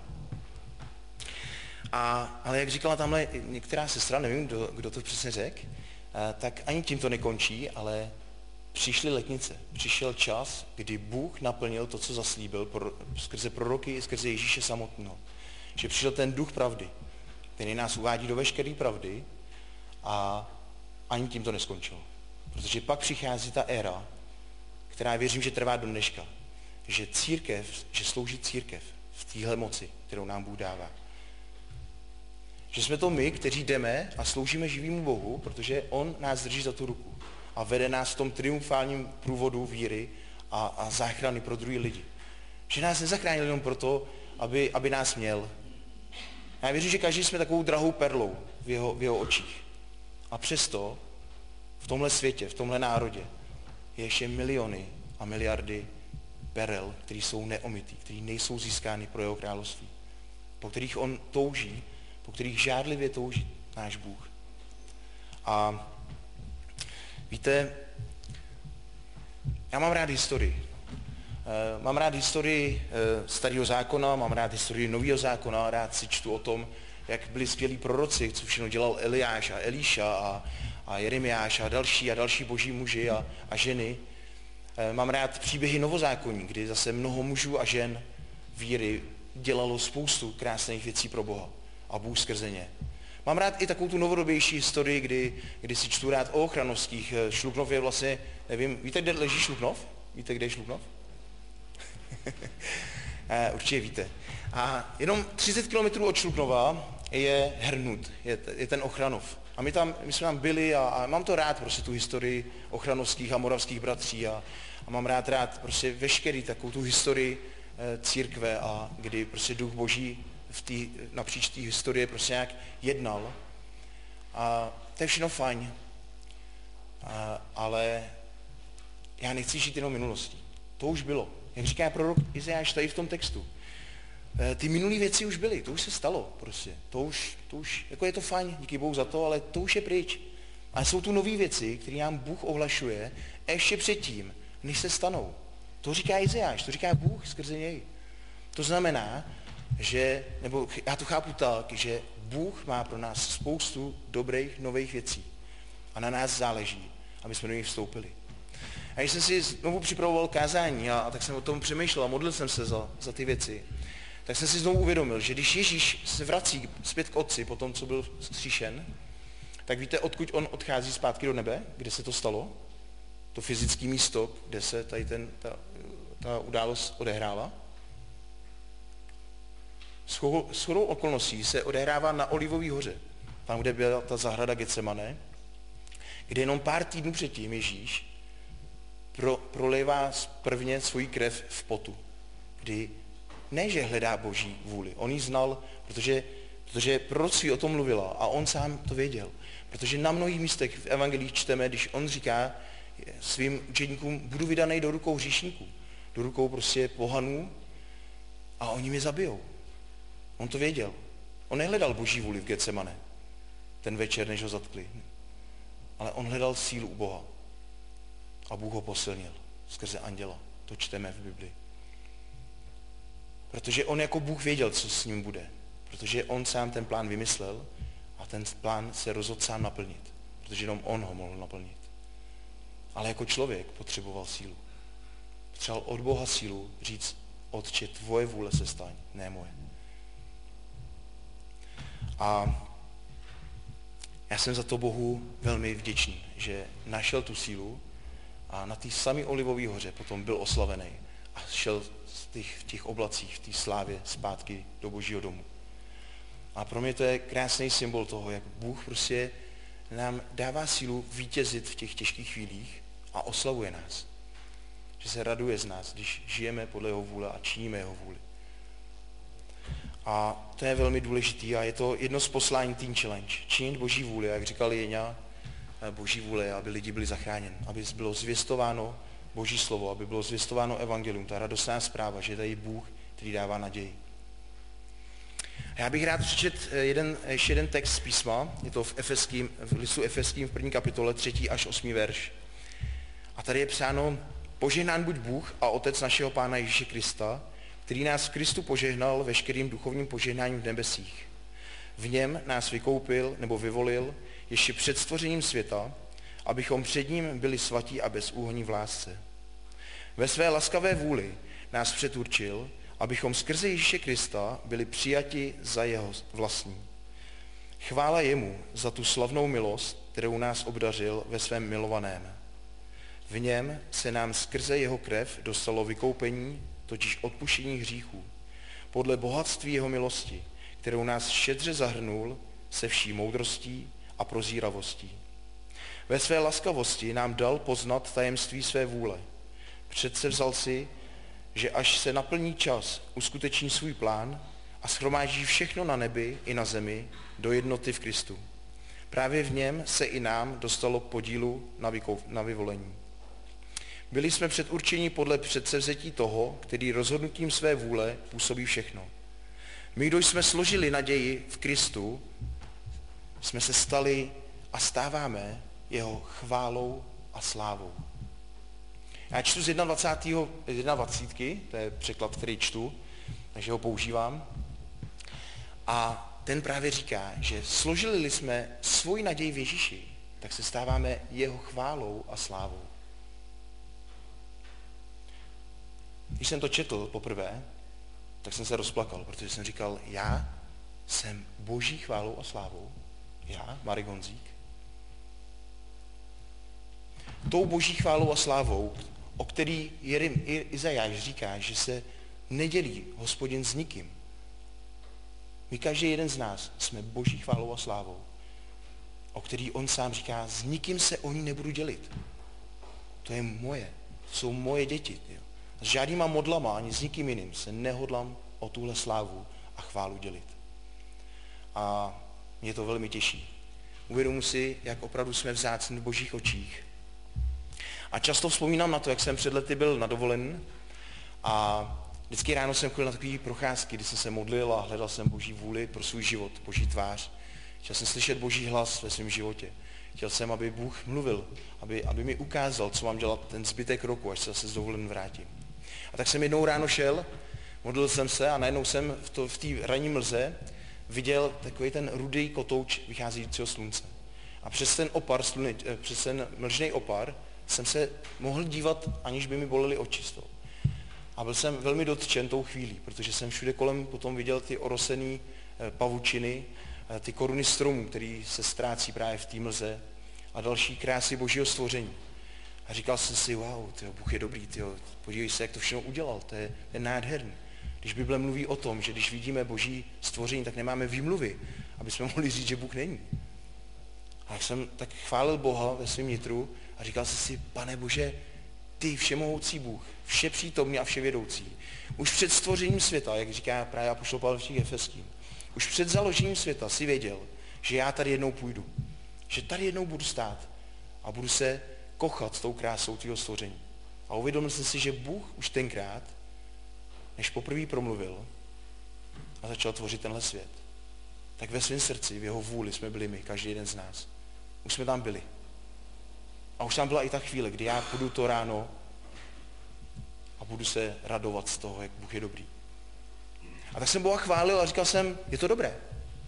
A, ale jak říkala tamhle některá sestra, nevím, kdo, kdo to přesně řekl, tak ani tím to nekončí, ale přišly letnice. Přišel čas, kdy Bůh naplnil to, co zaslíbil pro, skrze proroky i skrze Ježíše samotného. Že přišel ten duch pravdy, který nás uvádí do veškeré pravdy a ani tím to neskončilo. Protože pak přichází ta éra, která věřím, že trvá do dneška. Že církev, že slouží církev v téhle moci, kterou nám Bůh dává. Že jsme to my, kteří jdeme a sloužíme živému Bohu, protože on nás drží za tu ruku a vede nás v tom triumfálním průvodu víry a, a záchrany pro druhý lidi. Že nás nezachránil jenom proto, aby, aby nás měl. Já věřím, že každý jsme takovou drahou perlou v jeho, v jeho očích. A přesto v tomhle světě, v tomhle národě je ještě miliony a miliardy perel, které jsou neomytý, které nejsou získány pro jeho království. Po kterých on touží, po kterých žádlivě touží náš Bůh. A víte, já mám rád historii. Mám rád historii Starého zákona, mám rád historii Nového zákona, rád si čtu o tom, jak byli skvělí proroci, co všechno dělal Eliáš a Elíša a, a Jeremiáš a další a další boží muži a, a ženy. Mám rád příběhy novozákonní, kdy zase mnoho mužů a žen víry dělalo spoustu krásných věcí pro Boha a Bůh skrze ně. Mám rád i takovou tu novodobější historii, kdy, kdy si čtu rád o Ochranovských. Šluknov je vlastně, nevím, víte, kde leží Šluknov? Víte, kde je Šluknov? Určitě víte. A jenom třicet kilometrů od Šluknova je Hrnut, je, je ten Ochranov. A my, tam, my jsme tam byli a, a mám to rád, prostě tu historii ochranovských a moravských bratří a, a mám rád rád prostě veškerý takovou tu historii e, církve a kdy prostě Duch Boží v tý, napříč té historie prostě nějak jednal. A to je všechno fajn. A, ale já nechci žít jenom minulostí. To už bylo. Jak říká prorok Izajáš tady v tom textu. E, ty minulé věci už byly, to už se stalo prostě. To už, to už, jako je to fajn, díky Bohu za to, ale to už je pryč. A jsou tu nové věci, které nám Bůh ohlašuje ještě předtím, než se stanou. To říká Izajáš, to říká Bůh skrze něj. To znamená, že, nebo já to chápu tak, že Bůh má pro nás spoustu dobrých nových věcí a na nás záleží, aby jsme do nich vstoupili. A když jsem si znovu připravoval kázání a, a tak jsem o tom přemýšlel a modlil jsem se za, za ty věci, tak jsem si znovu uvědomil, že když Ježíš se vrací zpět k Otci po tom, co byl vzkříšen, tak víte, odkud on odchází zpátky do nebe, kde se to stalo? To fyzické místo, kde se tady ten, ta, ta událost odehrála. Shodou okolností se odehrává na Olivové hoře, tam, kde byla ta zahrada Getsemane, kde jenom pár týdnů předtím Ježíš pro, prolévá prvně svoji krev v potu, kdy ne, že hledá Boží vůli, on ji znal, protože, protože proroctví o tom mluvila a on sám to věděl. Protože na mnohých místech v evangelích čteme, když on říká svým učeníkům, budu vydaný do rukou hříšníků, do rukou prostě pohanů a oni mě zabijou. On to věděl. On nehledal Boží vůli v Getsemane ten večer, než ho zatkli. Ale on hledal sílu u Boha. A Bůh ho posilnil skrze anděla. To čteme v Biblii. Protože on jako Bůh věděl, co s ním bude. Protože on sám ten plán vymyslel a ten plán se rozhodl sám naplnit. Protože jenom on ho mohl naplnit. Ale jako člověk potřeboval sílu. Potřeboval od Boha sílu říct, Otče, tvoje vůle se staň, ne moje. A já jsem za to Bohu velmi vděčný, že našel tu sílu a na té samé Olivové hoře potom byl oslavený a šel v těch, v těch oblacích, v té slávě zpátky do Božího domu. A pro mě to je krásný symbol toho, jak Bůh prostě nám dává sílu vítězit v těch těžkých chvílích a oslavuje nás. Že se raduje z nás, když žijeme podle jeho vůle a činíme jeho vůli. A to je velmi důležitý a je to jedno z poslání Teen Challenge. Činit Boží vůli, jak říkal Jeňa, Boží vůle, aby lidi byli zachráněni, aby bylo zvěstováno Boží slovo, aby bylo zvěstováno evangelium, ta radostná zpráva, že je tady Bůh, který dává naději. A já bych rád přečetl jeden, ještě jeden text z písma, je to v, Efeským, v listu Efeským v první kapitole, třetí až osmý verš. A tady je psáno, požehnán buď Bůh a Otec našeho Pána Ježíše Krista, který nás v Kristu požehnal veškerým duchovním požehnáním v nebesích. V něm nás vykoupil nebo vyvolil ještě před stvořením světa, abychom před ním byli svatí a bezúhonní v lásce. Ve své laskavé vůli nás předurčil, abychom skrze Ježíše Krista byli přijati za jeho vlastní. Chvála jemu za tu slavnou milost, kterou nás obdařil ve svém milovaném. V něm se nám skrze jeho krev dostalo vykoupení, totiž odpuštění hříchů, podle bohatství jeho milosti, kterou nás šedře zahrnul se vší moudrostí a prozíravostí. Ve své laskavosti nám dal poznat tajemství své vůle. Předsevzal si, že až se naplní čas, uskuteční svůj plán a shromáždí všechno na nebi i na zemi do jednoty v Kristu. Právě v něm se i nám dostalo podílu na, vykou, na vyvolení. Byli jsme předurčeni podle předsevzetí toho, který rozhodnutím své vůle působí všechno. My, kdo jsme složili naději v Kristu, jsme se stali a stáváme jeho chválou a slávou. Já čtu z dvacátého prvního, to je překlad, který čtu, takže ho používám. A ten právě říká, že složili jsme svoji naději v Ježíši, tak se stáváme jeho chválou a slávou. Když jsem to četl poprvé, tak jsem se rozplakal, protože jsem říkal, já jsem Boží chválou a slávou. Já, Marek Honzík. Tou Boží chválou a slávou, o který Izajáš říká, že se nedělí Hospodin s nikým. My, každý jeden z nás, jsme Boží chválou a slávou, o který on sám říká, s nikým se o ní nebudu dělit. To je moje, to jsou moje děti. Jo. S žádnýma modlama ani s nikým jiným se nehodlám o tuhle slávu a chválu dělit. A mě to velmi těší. Uvědomuji si, jak opravdu jsme vzácní v Božích očích. A často vzpomínám na to, jak jsem před lety byl na dovolený a vždycky ráno jsem chodil na takové procházky, kdy jsem se modlil a hledal jsem Boží vůli pro svůj život, Boží tvář. Chtěl jsem slyšet Boží hlas ve svém životě. Chtěl jsem, aby Bůh mluvil, aby, aby mi ukázal, co mám dělat ten zbytek roku, až se zase z dovolený vrátím. A tak jsem jednou ráno šel Modlil jsem se a najednou jsem v té ranní mlze viděl takový ten rudý kotouč vycházejícího slunce. A přes ten opar, sluny, přes ten mlžný opar jsem se mohl dívat, aniž by mi bolely oči z toho. A byl jsem velmi dotčen tou chvílí, protože jsem všude kolem potom viděl ty orosený pavučiny, ty koruny stromů, který se ztrácí právě v té mlze a další krásy božího stvoření. A říkal jsem si, wow, tyjo, Bůh je dobrý, tyjo, podívej se, jak to všechno udělal, to je, to je nádherný. Když Bible mluví o tom, že když vidíme boží stvoření, tak nemáme výmluvy, aby jsme mohli říct, že Bůh není. A jak jsem tak chválil Boha ve svém nitru a říkal jsem si, Pane Bože, ty všemohoucí Bůh, všepřítomný a vševědoucí. Už před stvořením světa, jak říká právě apoštol Pavel v Efeským, už před založením světa si věděl, že já tady jednou půjdu. Že tady jednou budu stát a budu se kochat s tou krásou tvého stvoření. A uvědomil jsem si, že Bůh už tenkrát, než poprvé promluvil a začal tvořit tenhle svět, tak ve svém srdci, v jeho vůli jsme byli my, každý jeden z nás. Už jsme tam byli. A už tam byla i ta chvíle, kdy já půjdu to ráno a budu se radovat z toho, jak Bůh je dobrý. A tak jsem Boha chválil a říkal jsem, je to dobré.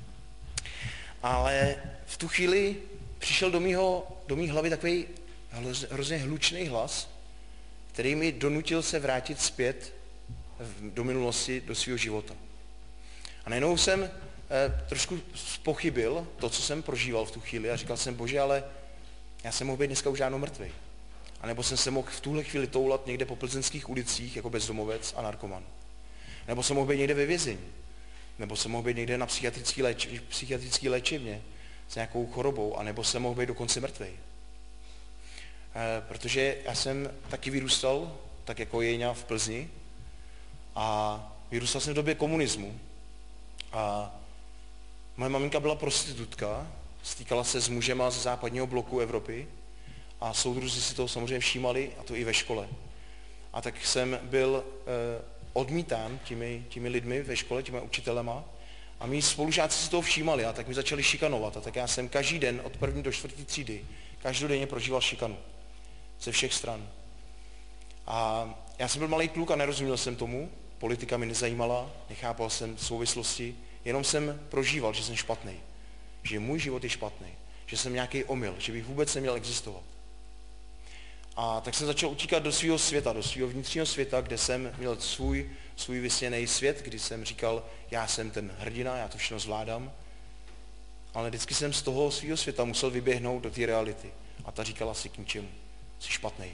Ale v tu chvíli přišel do mýho, do mý hlavy takový hrozně hlučný hlas, který mi donutil se vrátit zpět do minulosti, do svého života. A najednou jsem eh, trošku pochybil to, co jsem prožíval v tu chvíli a říkal jsem, Bože, ale já jsem mohl být dneska už žádnou mrtvý. A nebo jsem se mohl v tuhle chvíli toulat někde po plzeňských ulicích jako bezdomovec a narkoman. Nebo jsem mohl být někde ve vězení. Nebo jsem mohl být někde na psychiatrické léč, psychiatrické léčivně s nějakou chorobou. A nebo jsem mohl být dokonce mrtvý. E, protože já jsem taky vyrůstal, tak jako Jeňa v Plzni. A vyrůstal jsem v době komunismu. A moje maminka byla prostitutka, stýkala se s mužema ze západního bloku Evropy. A soudruzi si toho samozřejmě všímali, a to i ve škole. A tak jsem byl e, odmítán těmi, těmi lidmi ve škole, těmi učitelema. A mý spolužáci si toho všímali a tak mi začali šikanovat. A tak já jsem každý den od první do čtvrtý třídy každodenně prožíval šikanu. Ze všech stran. A já jsem byl malý kluk a nerozuměl jsem tomu. Politika mi nezajímala, nechápal jsem souvislosti. Jenom jsem prožíval, že jsem špatný. Že můj život je špatný. Že jsem nějaký omyl, že bych vůbec neměl existovat. A tak jsem začal utíkat do svého světa, do svého vnitřního světa, kde jsem měl svůj, svůj vysněný svět, kdy jsem říkal, já jsem ten hrdina, já to všechno zvládám. Ale vždycky jsem z toho svého světa musel vyběhnout do té reality. A ta říkala si k ničemu. Jsi špatnej.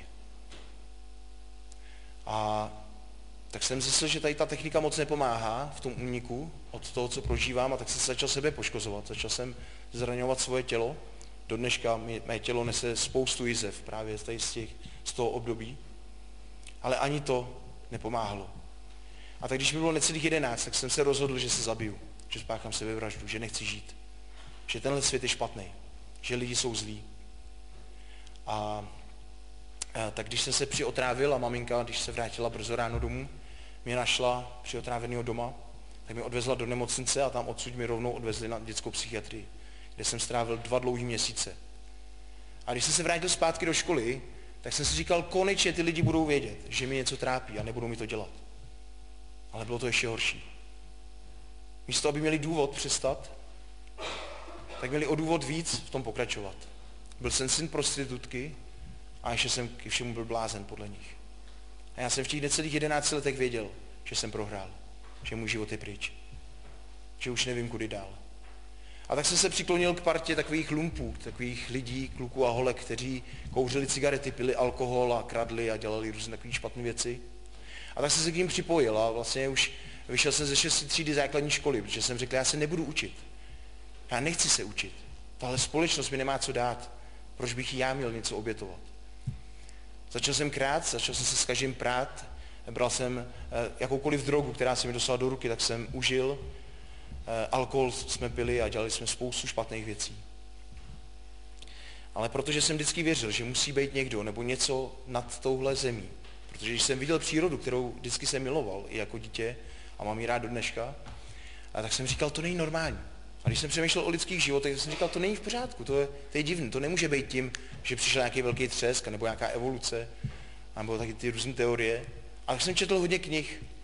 A tak jsem zjistil, že tady ta technika moc nepomáhá v tom úniku od toho, co prožívám, a tak jsem se začal sebe poškozovat. Začal jsem zraňovat svoje tělo. Do dneška mé tělo nese spoustu jizev právě z, z, těch, z toho období. Ale ani to nepomáhalo. A tak když mi bylo necelých jedenáct, tak jsem se rozhodl, že se zabiju. Že spáchám sebevraždu, že nechci žít. Že tenhle svět je špatný. Že lidi jsou zlí. A, a tak když jsem se přiotrávil a maminka, když se vrátila brzo ráno domů, mě našla přiotráveného doma, tak mě odvezla do nemocnice a tam odsud mi rovnou odvezli na dětskou psychiatrii, kde jsem strávil dva dlouhý měsíce. A když jsem se vrátil zpátky do školy, tak jsem si říkal, konečně ty lidi budou vědět, že mi něco trápí a nebudou mi to dělat. Ale bylo to ještě horší. Místo, aby měli důvod přestat, tak měli o důvod víc v tom pokračovat. Byl jsem syn prostitutky a ještě jsem k všemu byl blázen podle nich. A já jsem v těch necelých jedenácti letech věděl, že jsem prohrál, že můj život je pryč, že už nevím, kudy dál. A tak jsem se přiklonil k partě takových lumpů, takových lidí, kluků a holek, kteří kouřili cigarety, pili alkohol a kradli a dělali různé takové špatné věci. A tak jsem se k ním připojil a vlastně už vyšel jsem ze šesté třídy základní školy, protože jsem řekl, já se nebudu učit. Já nechci se učit. Tahle společnost mi nemá co dát. Proč bych já měl něco obětovat? Začal jsem krát, začal jsem se s každým prát, bral jsem jakoukoliv drogu, která se mi dostala do ruky, tak jsem užil. Alkohol jsme pili a dělali jsme spoustu špatných věcí. Ale protože jsem vždycky věřil, že musí být někdo nebo něco nad touhle zemí, protože když jsem viděl přírodu, kterou vždycky jsem miloval i jako dítě a mám ji rád do dneška, tak jsem říkal, to není normální. A když jsem přemýšlel o lidských životech, tak jsem říkal, to není v pořádku, to je, to je divné, to nemůže být tím, že přišel nějaký velký třesk nebo nějaká evoluce, nebo taky ty různé teorie. A tak jsem četl hodně knih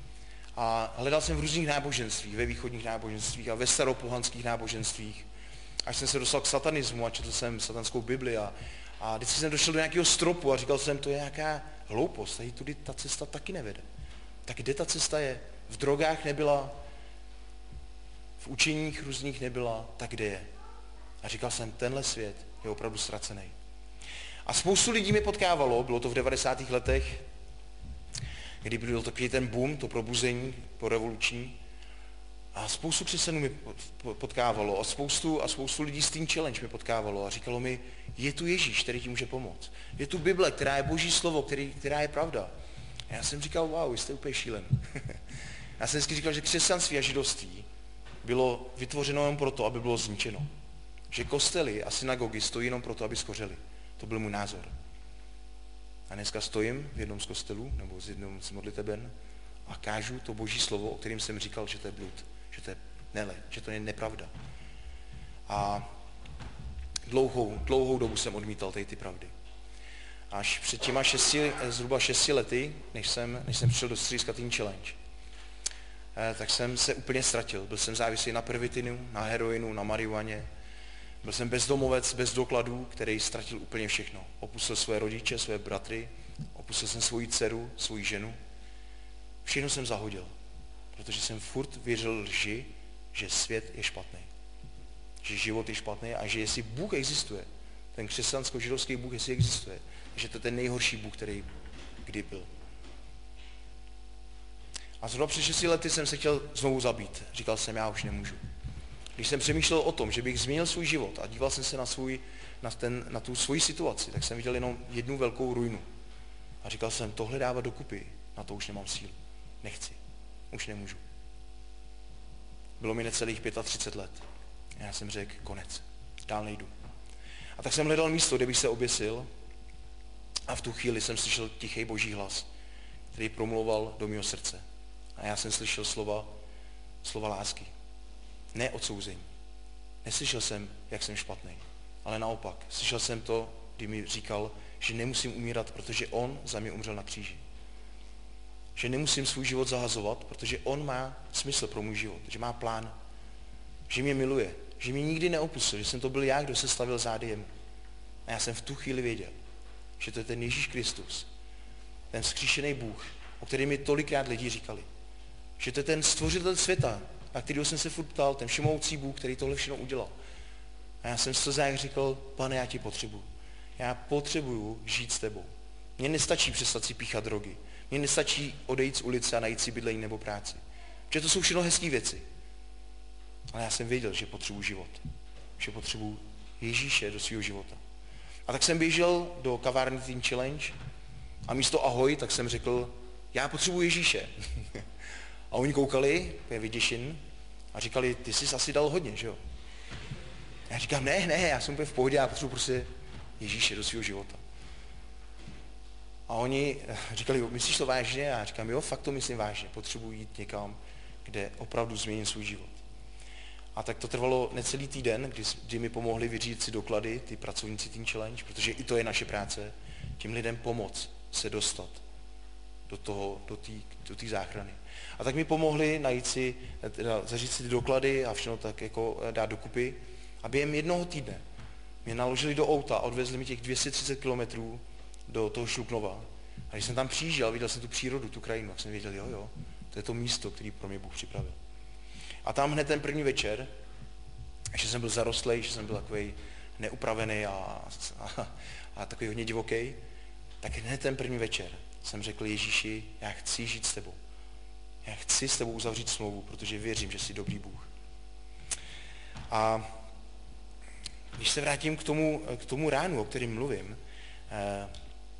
A hledal jsem v různých náboženstvích, ve východních náboženstvích a ve staropohanských náboženstvích. Až jsem se dostal k satanismu a četl jsem satanskou Bibli a, a vždycky jsem došel do nějakého stropu a říkal jsem, to je nějaká hloupost, tady tudy ta cesta taky nevede. Tak kde ta cesta je? V drogách nebyla, v učeních různých nebyla, tak kde je? A říkal jsem, tenhle svět je opravdu ztracený. A spoustu lidí mi potkávalo, bylo to v devadesátých letech, kdy byl takový ten boom, to probuzení po revoluční. A spoustu křesťanů mi potkávalo a spoustu, a spoustu lidí z Teen Challenge mi potkávalo a říkalo mi, je tu Ježíš, který ti může pomoct. Je tu Bible, která je Boží slovo, který, která je pravda. A já jsem říkal, wow, jste úplně šílen. Já jsem vždycky říkal, že křesťanství a židovství bylo vytvořeno jenom proto, aby bylo zničeno. Že kostely a synagogy stojí jenom proto, aby skořely. To byl můj názor. A dneska stojím v jednom z kostelů, nebo z jednom z modliteben a kážu to Boží slovo, o kterém jsem říkal, že to je blud, že to je nele, že to je nepravda. A dlouhou, dlouhou dobu jsem odmítal tady ty pravdy. Až před těma šesti, zhruba šesti lety, než jsem, než jsem přišel do střediska Teen Challenge, tak jsem se úplně ztratil. Byl jsem závislý na pervitinu, na heroinu, na marihuaně. Byl jsem bezdomovec, bez dokladů, který ztratil úplně všechno. Opustil své rodiče, své bratry, opustil jsem svoji dceru, svoji ženu. Všechno jsem zahodil, protože jsem furt věřil lži, že svět je špatný. Že život je špatný a že jestli Bůh existuje, ten křesťansko-židovský Bůh, jestli existuje, že to je ten nejhorší Bůh, který kdy byl. A zhruba před šesti lety jsem se chtěl znovu zabít. Říkal jsem, já už nemůžu. Když jsem přemýšlel o tom, že bych změnil svůj život a díval jsem se na, svůj, na, ten, na tu svoji situaci, tak jsem viděl jenom jednu velkou ruinu. A říkal jsem, tohle dávat dokupy, na to už nemám sílu. Nechci. Už nemůžu. Bylo mi necelých třicet pět let. A já jsem řekl, konec. Dál nejdu. A tak jsem hledal místo, kde bych se oběsil a v tu chvíli jsem slyšel tichý Boží hlas, který promluval do mého srdce. A já jsem slyšel slova, slova lásky. Ne odsouzení. Neslyšel jsem, jak jsem špatný, ale naopak. Slyšel jsem to, kdy mi říkal, že nemusím umírat, protože on za mě umřel na kříži. Že nemusím svůj život zahazovat, protože on má smysl pro můj život, že má plán, že mě miluje, že mě nikdy neopustil, že jsem to byl já, kdo se stavil zády jemu. A já jsem v tu chvíli věděl, že to je ten Ježíš Kristus, ten vzkříšený Bůh, o kterém mi tolikrát lidí říkali. Že to je ten stvořitel světa, na kterého jsem se furt ptal, ten všemohoucí Bůh, který tohle všechno udělal. A já jsem v slzách říkal, Pane, já ti potřebuju. Já potřebuju žít s tebou. Mně nestačí přestat si píchat drogy. Mně nestačí odejít z ulice a najít si bydlení nebo práci. Protože to jsou všechno hezké věci. Ale já jsem věděl, že potřebuji život. Že potřebuji Ježíše do svého života. A tak jsem běžel do kavárny Teen Challenge a místo ahoj, tak jsem řekl, já potřebuji Ježíše. A oni koukali, je vyděšen, a říkali, ty jsi asi dal hodně, že jo? Já říkám, ne, ne, já jsem úplně v pohodě, já potřebuji prostě Ježíše do svého života. A oni říkali, myslíš to vážně? A já říkám, jo, fakt to myslím vážně, potřebuji jít někam, kde opravdu změním svůj život. A tak to trvalo necelý týden, kdy, kdy mi pomohli vyřídit si doklady, ty pracovníci Teen Challenge, protože i to je naše práce, těm lidem pomoct se dostat do toho, do té do té záchrany. A tak mi pomohli najít si, teda zařídit si ty doklady a všechno tak jako dát dokupy. A během jednoho týdne mě naložili do auta a odvezli mi těch dvě stě třicet kilometrů do toho Šluknova. A když jsem tam přijížděl, viděl jsem tu přírodu, tu krajinu, tak jsem věděl, jo, jo, to je to místo, který pro mě Bůh připravil. A tam hned ten první večer, ještě jsem byl zarostlej, že jsem byl takový neupravený a, a, a takový hodně divoký, tak hned ten první večer jsem řekl Ježíši, já chci žít s tebou. Já chci s tebou uzavřít smlouvu, protože věřím, že jsi dobrý Bůh. A když se vrátím k tomu, k tomu ránu, o kterém mluvím, eh,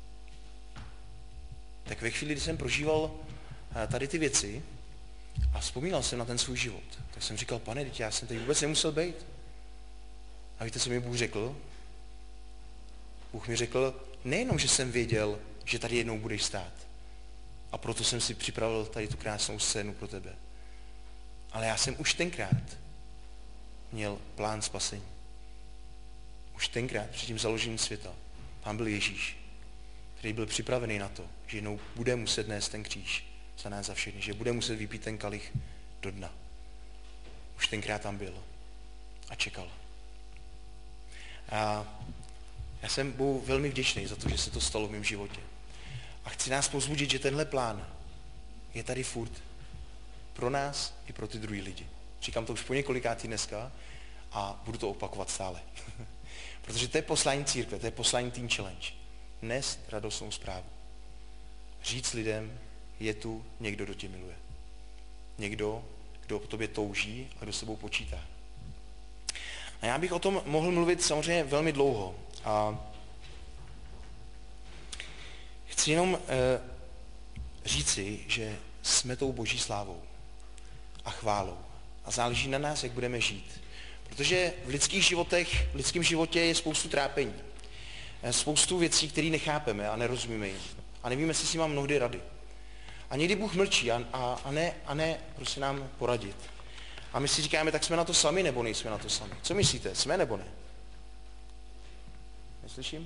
tak ve chvíli, kdy jsem prožíval eh, tady ty věci a vzpomínal jsem na ten svůj život, tak jsem říkal, Pane, teď já jsem tady vůbec nemusel být. A víte, co mi Bůh řekl? Bůh mi řekl, nejenom, že jsem věděl, že tady jednou budeš stát, a proto jsem si připravil tady tu krásnou scénu pro tebe. Ale já jsem už tenkrát měl plán spasení. Už tenkrát, před tím založením světa, tam byl Ježíš, který byl připravený na to, že jednou bude muset nést ten kříž za nás za všechny, že bude muset vypít ten kalich do dna. Už tenkrát tam byl a čekal. A já jsem Bohu velmi vděčný za to, že se to stalo v mém životě. A chci nás povzbudit, že tenhle plán je tady furt pro nás i pro ty druhý lidi. Říkám to už po několikátý dneska a budu to opakovat stále. Protože to je poslání církve, to je poslání Teen Challenge. Nést radostnou zprávu. Říct lidem, je tu někdo, kdo tě miluje. Někdo, kdo o tobě touží a kdo s tebou počítá. A já bych o tom mohl mluvit samozřejmě velmi dlouho. A chci jenom eh, říci, že jsme tou Boží slávou a chválou. A záleží na nás, jak budeme žít. Protože v lidských životech, v lidském životě je spoustu trápení. Spoustu věcí, které nechápeme a nerozumíme jim. A nevíme, jestli si mám mnohdy rady. A někdy Bůh mlčí a, a, a, ne, a ne prostě nám poradit. A my si říkáme, tak jsme na to sami, nebo nejsme na to sami. Co myslíte? Jsme nebo ne? Neslyším?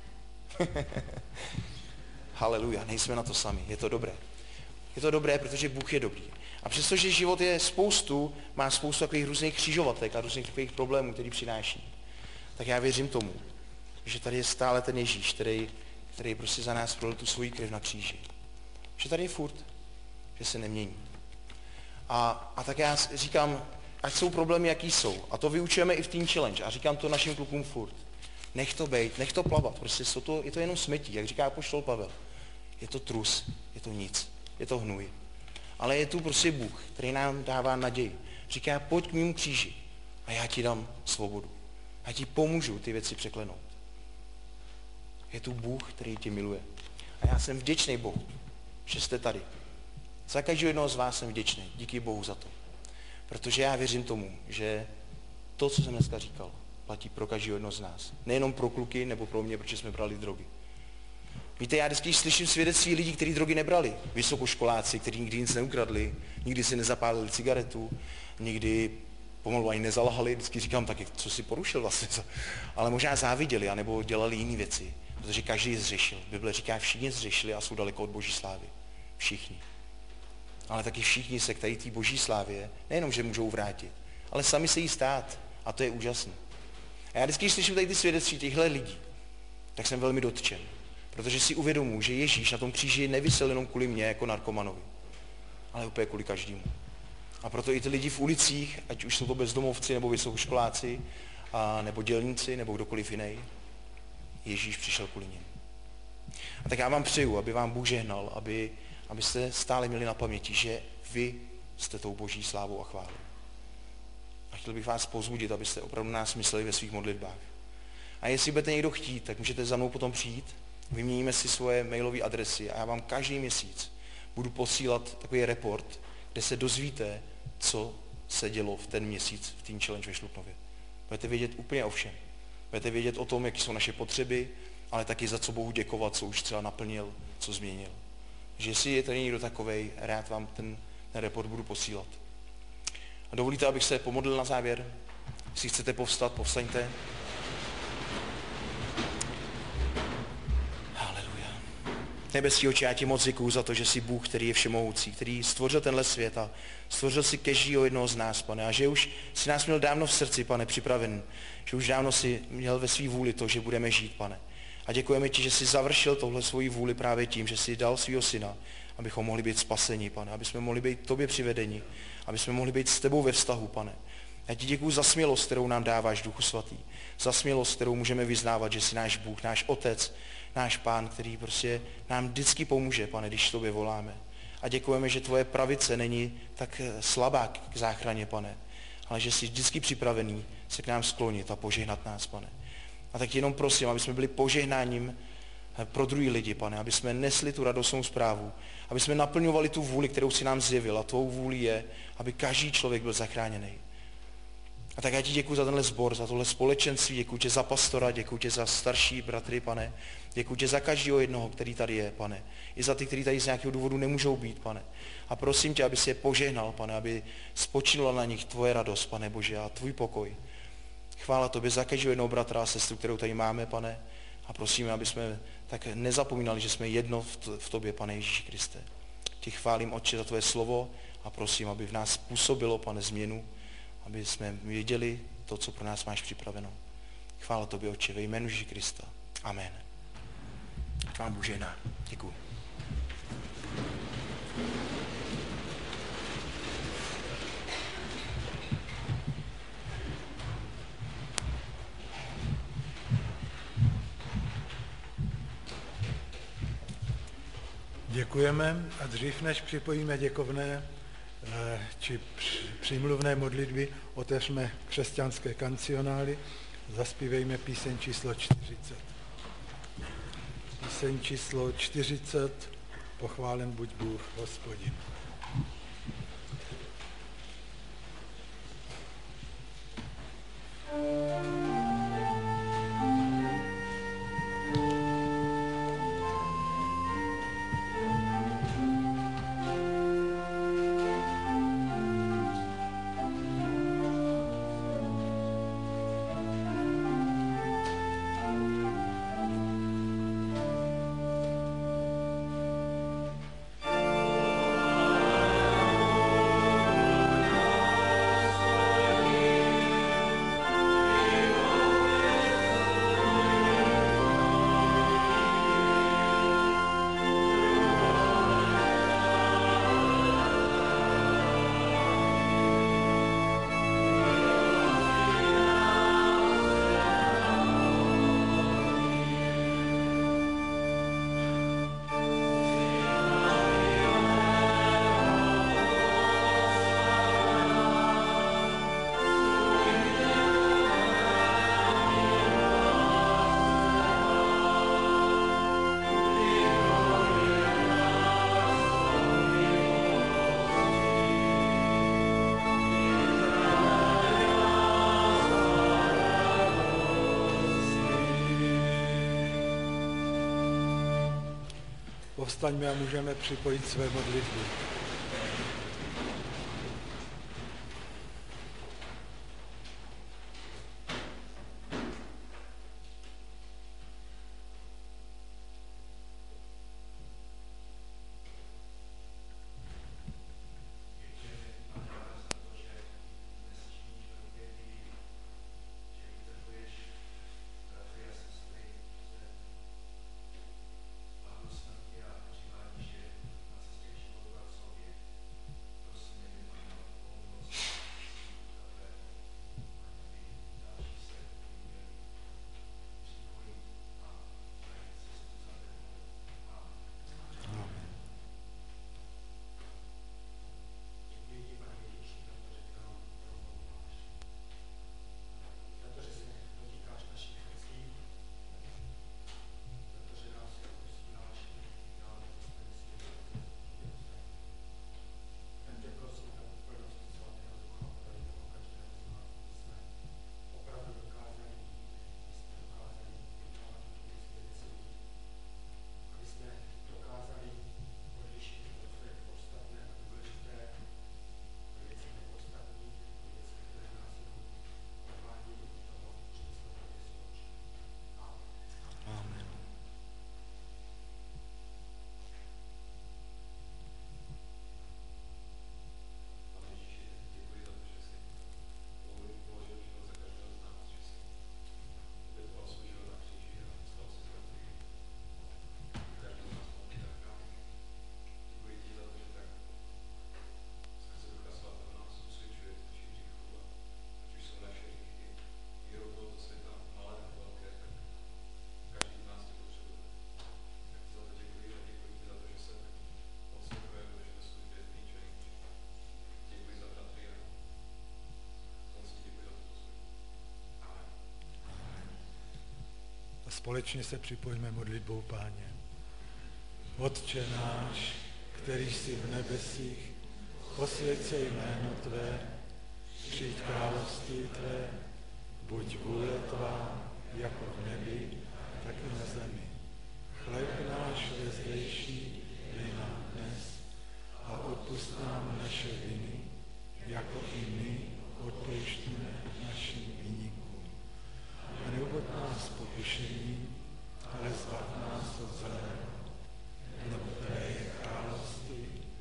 Haleluja, nejsme na to sami. Je to dobré. Je to dobré, protože Bůh je dobrý. A přestože život je spoustu, má spoustu takových různých křižovatek a různých takových problémů, který přináší, tak já věřím tomu, že tady je stále ten Ježíš, který, který prostě za nás prolil tu svoji krev na kříži. Že tady je furt, že se nemění. A, a tak já říkám, ať jsou problémy, jaký jsou. A to vyučujeme i v Teen Challenge. A říkám to našim klukům furt. Nech to bejt, nech to plavat. Prostě jsou to, je to jenom smetí, jak říká apoštol Pavel. Je to trus, je to nic, je to hnůj. Ale je tu prostě Bůh, který nám dává naději. Říká, pojď k mému kříži a já ti dám svobodu. Já ti pomůžu ty věci překlenout. Je tu Bůh, který tě miluje. A já jsem vděčný Bohu, že jste tady. Za každého jednoho z vás jsem vděčný. Díky Bohu za to. Protože já věřím tomu, že to, co jsem dneska říkal, platí pro každého jednoho z nás. Nejenom pro kluky nebo pro mě, protože jsme brali drogy. Víte, já vždycky slyším svědectví lidí, kteří drogy nebrali. Vysokoškoláci, kteří nikdy nic neukradli, nikdy si nezapálili cigaretu, nikdy pomalu ani nezalhali. Vždycky říkám, tak co si porušil vlastně. Ale možná záviděli, anebo dělali jiné věci. Protože každý zřešil. Bible říká, všichni zřešili a jsou daleko od Boží slávy. Všichni. Ale taky všichni se k tady té Boží slávě nejenom, že můžou vrátit, ale sami se jí stát. A to je úžasné. A já vždycky, když slyším tady ty svědectví těchto lidí, tak jsem velmi dotčen. Protože si uvědomuji, že Ježíš na tom kříži nevisel jenom kvůli mně jako narkomanovi, ale úplně kvůli každému. A proto i ty lidi v ulicích, ať už jsou to bezdomovci, nebo vysokoškoláci, a nebo dělníci, nebo kdokoliv jiný, Ježíš přišel kvůli nim. A tak já vám přeju, aby vám Bůh žehnal, aby, abyste stále měli na paměti, že vy jste tou Boží slávou a chválou. A chtěl bych vás povzbudit, abyste opravdu nás mysleli ve svých modlitbách. A jestli budete někdo chtít, tak můžete za mnou potom přijít, vyměníme si svoje mailové adresy a já vám každý měsíc budu posílat takový report, kde se dozvíte, co se dělo v ten měsíc v Teen Challenge ve Šluknově. Budete vědět úplně o všem. Budete vědět o tom, jaké jsou naše potřeby, ale taky za co Bohu děkovat, co už třeba naplnil, co změnil. Takže jestli je tady někdo takovej, rád vám ten, ten report budu posílat. A dovolíte, abych se pomodlil na závěr? Jestli chcete povstat, povstaňte. Haleluja. Nebeský Otče, já ti moc děkuju za to, že jsi Bůh, který je všemohoucí, který stvořil tenhle svět a stvořil si každého jednoho z nás, Pane, a že už si nás měl dávno v srdci, Pane, připraven, že už dávno si měl ve svý vůli to, že budeme žít, Pane. A děkujeme ti, že jsi završil tohle svoji vůli právě tím, že jsi dal svého syna, abychom mohli být spaseni, Pane, aby jsme mohli být tobě přivedeni, aby jsme mohli být s tebou ve vztahu, Pane. Já ti děkuju za smělost, kterou nám dáváš, Duchu Svatý. Za smělost, kterou můžeme vyznávat, že jsi náš Bůh, náš Otec, náš Pán, který prostě nám vždycky pomůže, Pane, když tobě voláme. A děkujeme, že tvoje pravice není tak slabá k záchraně, Pane, ale že jsi vždycky připravený se k nám sklonit a požehnat nás, Pane. A tak jenom prosím, aby jsme byli požehnáním pro druhý lidi, Pane, aby jsme nesli tu radostnou zprávu, aby jsme naplňovali tu vůli, kterou si nám zjevil. A tvou vůli je, aby každý člověk byl zachráněný. A tak já ti děkuji za tenhle sbor, za tohle společenství, děkuji tě za pastora, děkuji tě za starší bratry, Pane, děkuji tě za každého jednoho, který tady je, Pane, i za ty, kteří tady z nějakého důvodu nemůžou být, Pane. A prosím tě, aby si je požehnal, Pane, aby spočinula na nich tvoje radost, Pane Bože, a tvůj pokoj. Chvála tobě za každého jednoho bratra a sestru, kterou tady máme, Pane, a prosíme, aby jsme tak nezapomínali, že jsme jedno v tobě, Pane Ježíši Kriste. Tě chválím, Otče, za tvoje slovo a prosím, aby v nás působilo, Pane, změnu, aby jsme věděli to, co pro nás máš připraveno. Chvála tobě, Otče, ve jménu Ježíše Krista. Amen. Ať vám Bůh žehná. Děkuji. Děkujeme a dřív než připojíme děkovné či přímluvné modlitby, otevřme křesťanské kancionály, zaspívejme píseň číslo čtyřicet. Píseň číslo čtyřicet, pochválen buď Bůh, Hospodin. Povstaňme a můžeme připojit své modlitby. Společně se připojíme modlitbou Páně. Otče náš, který jsi v nebesích, posvěť se jméno Tvé, přijď království Tvé, buď vůle Tvá, jako v nebi, tak i na zemi. Chléb náš vezdejší dej nám dnes a odpusť nám naše viny, jako i my odpouštíme našim viníkům. A neuvod nás pokušení, ale zbav nás od zlého, nebo Tvé je království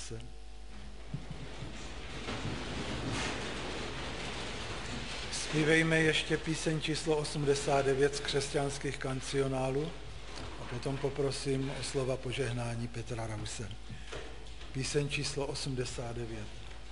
Ramuse. Zpívejme ještě píseň číslo osmdesát devět z křesťanských kancionálů a potom poprosím o slova požehnání Petra Ramuse. Píseň číslo osmdesát devět.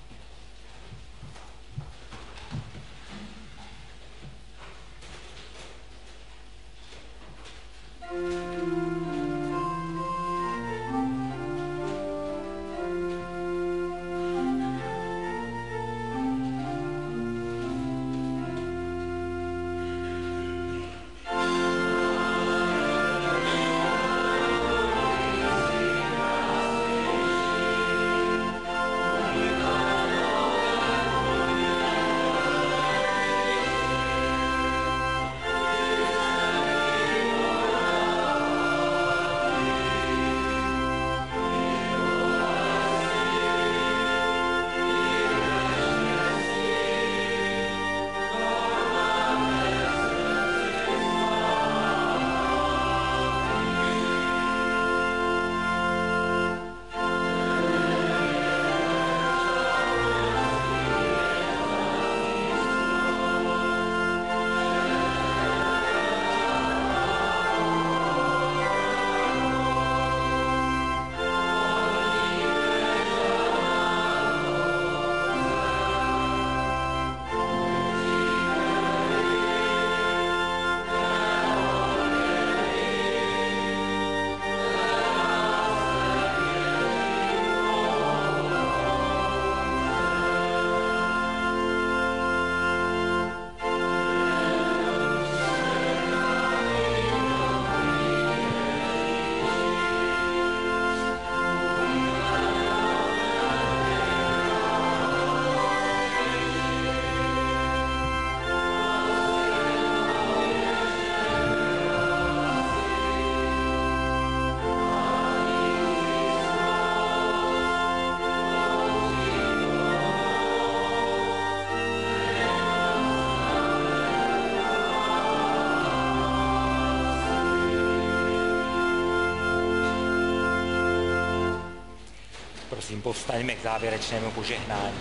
Prosím, povstaňme k závěrečnému požehnání.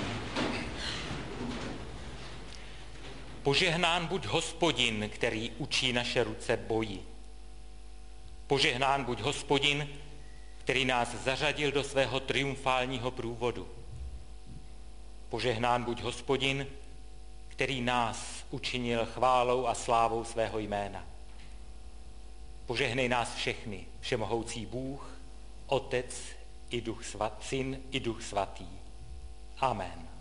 Požehnán buď Hospodin, který učí naše ruce boji. Požehnán buď Hospodin, který nás zařadil do svého triumfálního průvodu. Požehnán buď Hospodin, který nás učinil chválou a slávou svého jména. Požehnej nás všechny, všemohoucí Bůh, Otec i Duch Svat, Syn i Duch Svatý. Amen.